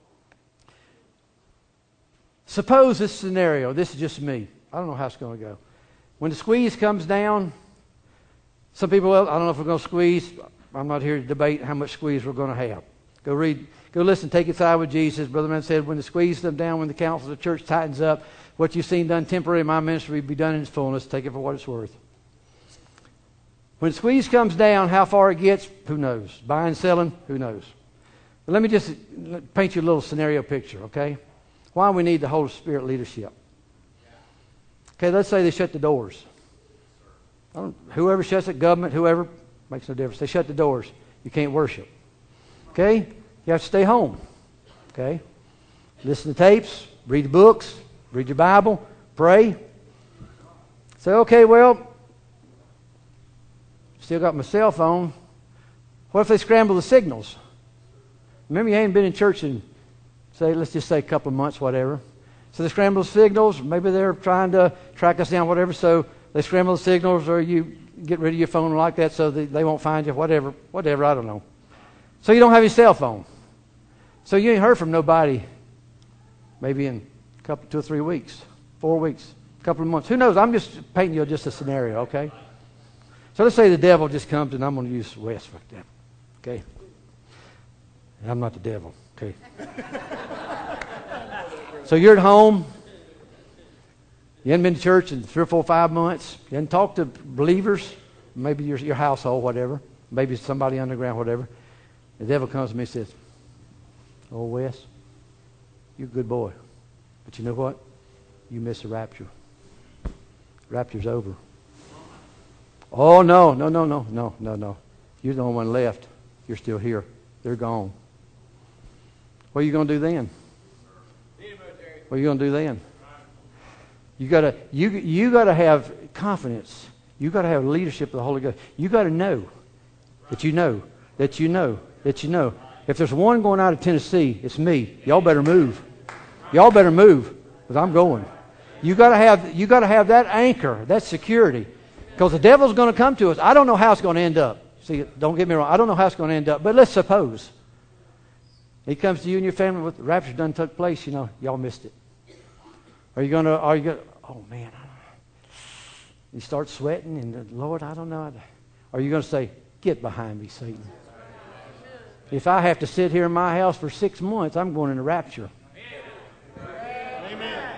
Suppose this scenario, this is just me. I don't know how it's going to go. When the squeeze comes down, some people, well, I don't know if we're going to squeeze. I'm not here to debate how much squeeze we're going to have. Go read, go listen, take it side with Jesus. Brother Man said, when the squeeze comes down, when the counsel of the church tightens up, what you've seen done temporarily in my ministry will be done in its fullness. Take it for what it's worth. When the squeeze comes down, how far it gets, who knows? Buying, selling, who knows? But let me just paint you a little scenario picture, okay? Why we need the Holy Spirit leadership. Okay, let's say they shut the doors. I don't, whoever shuts it, government, whoever, makes no difference. They shut the doors. You can't worship. Okay? You have to stay home. Okay? Listen to tapes, read the books, read your Bible, pray. Say, okay, well, still got my cell phone. What if they scramble the signals? Remember, you ain't been in church in, say, let's just say a couple of months, whatever. So they scramble the signals. Maybe they're trying to track us down, whatever. So they scramble the signals, or you get rid of your phone like that so that they won't find you, whatever, whatever, I don't know. So you don't have your cell phone. So you ain't heard from nobody maybe in a couple, two or three weeks, four weeks, a couple of months. Who knows? I'm just painting you just a scenario, okay? So let's say the devil just comes, and I'm going to use Wes for the devil, okay? And I'm not the devil, okay? So you're at home. You haven't been to church in three or four, five months. You haven't talked to believers, maybe your, your household, whatever. Maybe somebody underground, whatever. The devil comes to me and says, oh, Wes, you're a good boy. But you know what? you miss the rapture. Rapture's over. Oh, no, no, no, no, no, no, no. You're the only one left. You're still here. They're gone. What are you going to do then? What are you going to do then? You gotta, you, you gotta have confidence. You gotta have leadership of the Holy Ghost. You gotta know that you know, that you know, that you know. If there's one going out of Tennessee, it's me. Y'all better move. Y'all better move, because I'm going. You gotta have, you gotta have that anchor, that security, because the devil's going to come to us. I don't know how it's going to end up. See, don't get me wrong. I don't know how it's going to end up, but let's suppose he comes to you and your family with the rapture done took place. You know, y'all missed it. Are you going to? Are you going? Oh man! You start sweating, and Lord, I don't know. Are you going to say, "Get behind me, Satan"? If I have to sit here in my house for six months, I'm going into rapture. Amen.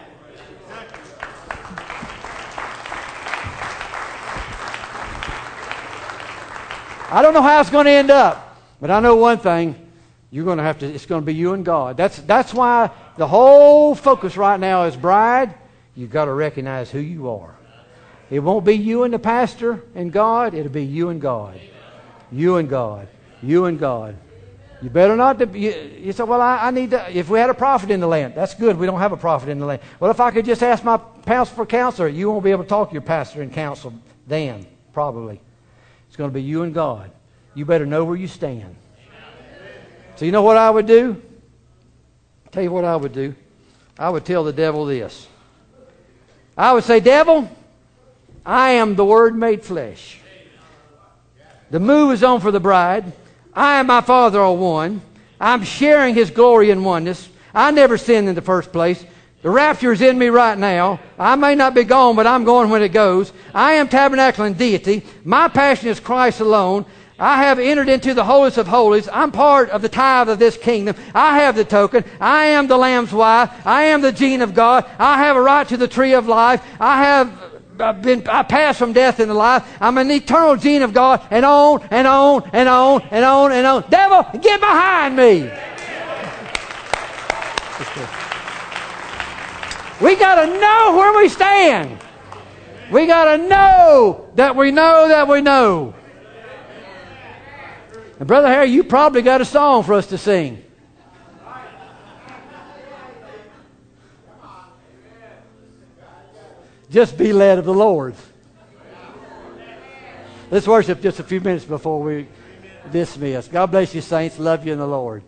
I don't know how it's going to end up, but I know one thing. You're going to have to, it's going to be you and God. That's, that's why the whole focus right now is bride. You've got to recognize who you are. It won't be you and the pastor and God. It'll be you and God. You and God. You and God. You better not, de- you, you say, well, I, I need to, if we had a prophet in the land, that's good. We don't have a prophet in the land. Well, if I could just ask my pastor for counselor, you won't be able to talk to your pastor and counsel then, probably. It's going to be you and God. You better know where you stand. So you know what I would do? I'll tell you what I would do. I would tell the devil this. I would say, devil, I am the Word made flesh. The move is on for the bride. I and my Father are one. I'm sharing His glory and oneness. I never sinned in the first place. The rapture is in me right now. I may not be gone, but I'm going when it goes. I am tabernacling deity. My passion is Christ alone. I have entered into the holiest of holies. I'm part of the tithe of this kingdom. I have the token. I am the Lamb's wife. I am the gene of God. I have a right to the tree of life. I have been, I passed from death into life. I'm an eternal gene of God, and on and on and on and on and on. Devil, get behind me. We got to know where we stand. We got to know that we know that we know. And Brother Harry, you probably got a song for us to sing. Just be led of the Lord. Let's worship just a few minutes before we dismiss. God bless you, saints. Love you in the Lord.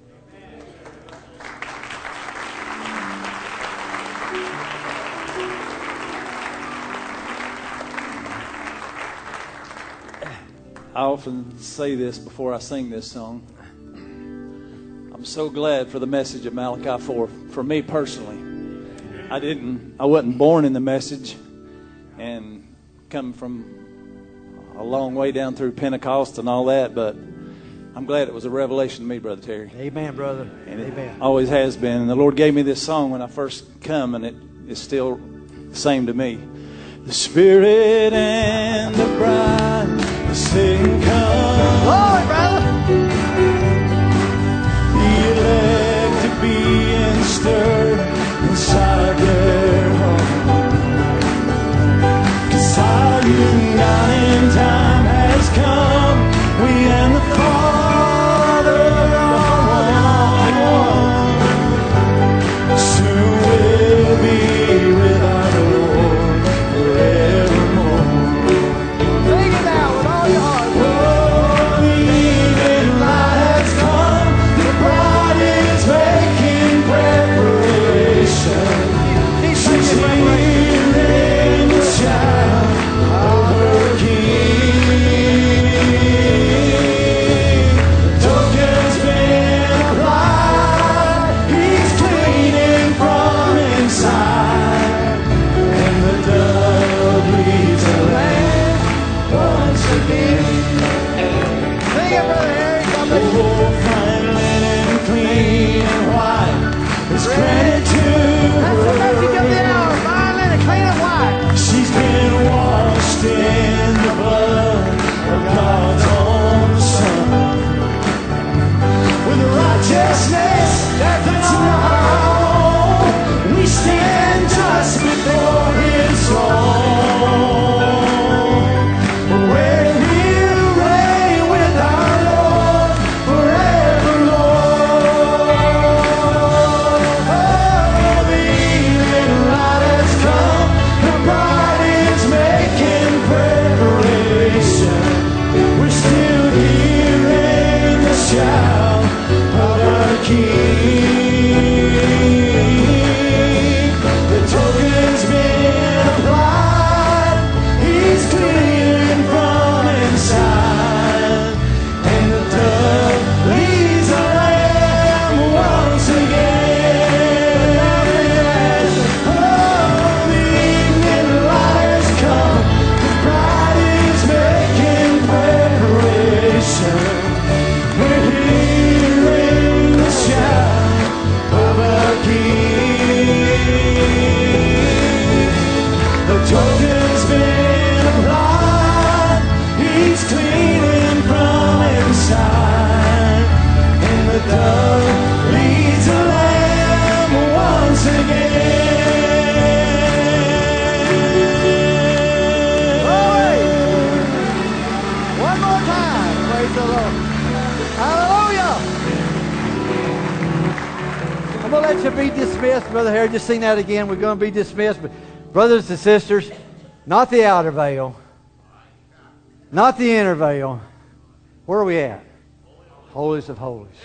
I often say this before I sing this song. I'm so glad for the message of Malachi four. For me personally, I didn't, I wasn't born in the message, and coming from a long way down through Pentecost and all that, but I'm glad it was a revelation to me, Brother Terry. Amen, brother. And it Amen. always has been. And the Lord gave me this song when I first come, and it is still the same to me. The Spirit and the bride sing, come. Glory, brother. The elect to be and stir inside their heart. 'Cause our uniting time has come. We and the Father are one. Soon we'll be with our Lord forevermore. Sing it now with all your heart. Oh, the evening light has come. The bride is making preparation. before His throne, where He'll reign with our Lord forever, Lord. Oh, the evening light has come, the bride is making preparation. We're still hearing the shout of our King. The token's been applied, He's cleaning from inside, and the dove leads the lamb once again. Oh, the evening light has come, the bride is making preparation. We're hearing the shout of our King. The token's been applied, He's cleaning from inside, and the dove leads the lamb once again. Glory! One more time. Praise the Lord. Hallelujah. I'm going to let you be dismissed, Brother Harry. Just sing that again. We're going to be dismissed. But brothers and sisters, not the outer veil, not the inner veil. Where are we at? Holies of Holies.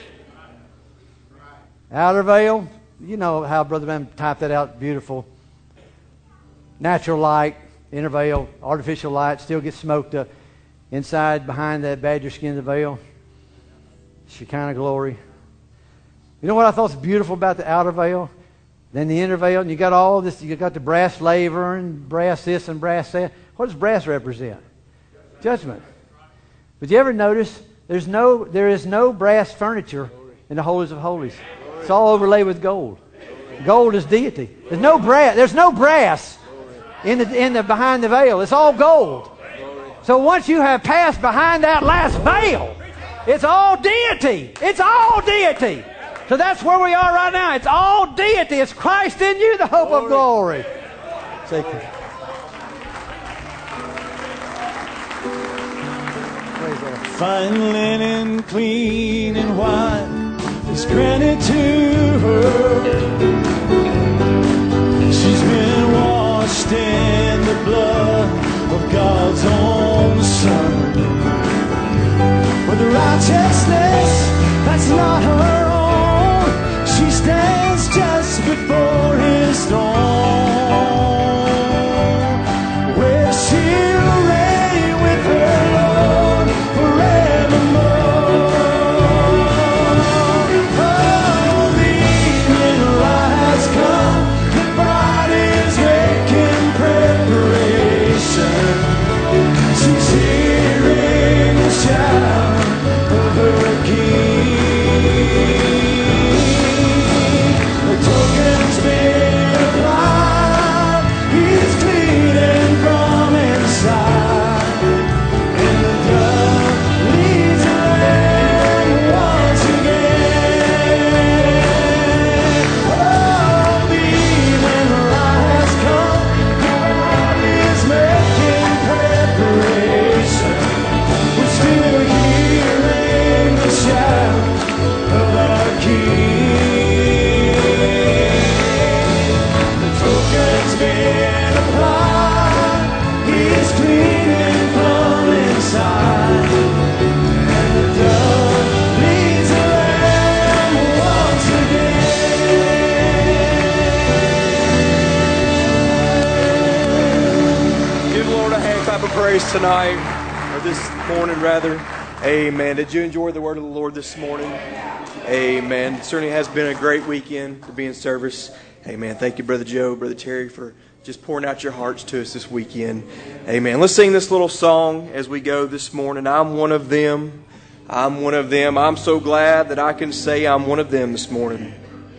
Outer veil, you know how Brother Branham typed that out beautiful. Natural light, inner veil, artificial light, still gets smoked up. Inside, behind that badger skin of the veil, Shekinah glory. You know what I thought was beautiful about the outer veil? Then the inner veil, and you got all this, you got the brass laver and brass this and brass that. What does brass represent? Judgment. But you ever notice there's no, there is no brass furniture in the Holies of Holies. It's all overlaid with gold. Gold is deity. There's no brass. There's no brass in the in the behind the veil. It's all gold. So once you have passed behind that last veil, it's all deity. It's all deity. So that's where we are right now. It's all deity. It's Christ in you, the hope of glory. Take it. Fine linen, clean and white, is granted to her. She's been washed in the blood of God's own Son. With a righteousness that's not her own, she stands just before His throne, where she'll reign with her Lord forevermore. Oh, the evening light has come, the bride is making preparation. She's hearing the shout of her King. The token's been applied, He's cleaning from inside, and the dove leads the lamb once again. Oh, the evening light has come, the bride is making preparation. We're still hearing the shout of our King. The token's been applied, He's cleaning from inside, and the dove leads the lamb once again. Give the Lord a hand clap of praise tonight, or this morning rather. Amen. Did you enjoy the word of the Lord this morning? Amen. It certainly has been a great weekend to be in service. Amen. Thank you, Brother Joe, Brother Terry, for just pouring out your hearts to us this weekend. Amen. Let's sing this little song as we go this morning. I'm one of them. I'm one of them. I'm so glad that I can say I'm one of them this morning.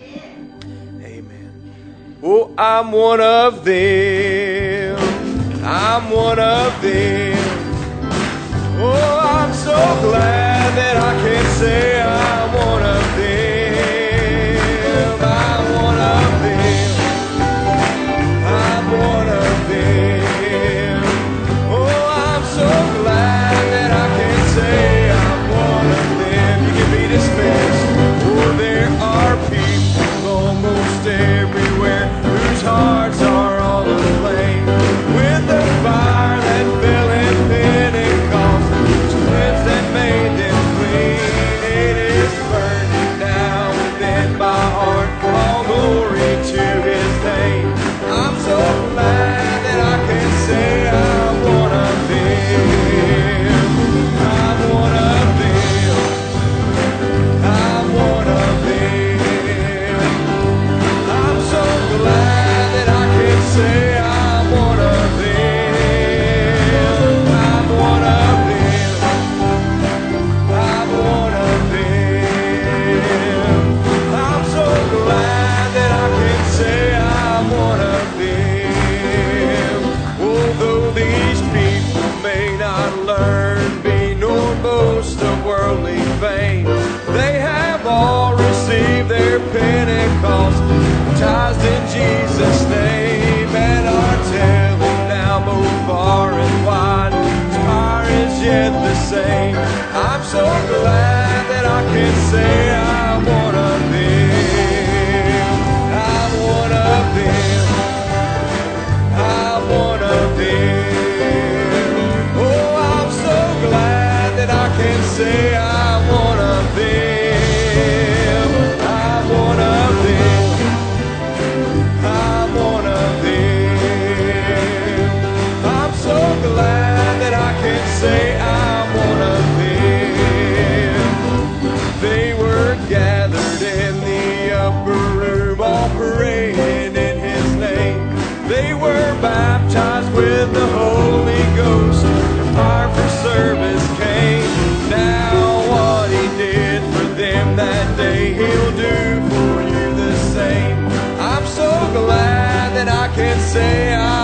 Amen. Oh, I'm one of them. I'm one of them. Oh, I'm so glad that I can say I'm one of them. I'm one of them. I'm so glad that I can say I'm one of them. I'm one of them. I'm one of them. Oh, I'm so glad that I can say I'm one of them. I'm one of them. I'm one of them. I'm so glad that I can say I'm one of them. They were gathered in the upper room, all praying in His name. They were baptized with the Holy Ghost. The fire for service came. Now what He did for them that day, He'll do for you the same. I'm so glad that I can say I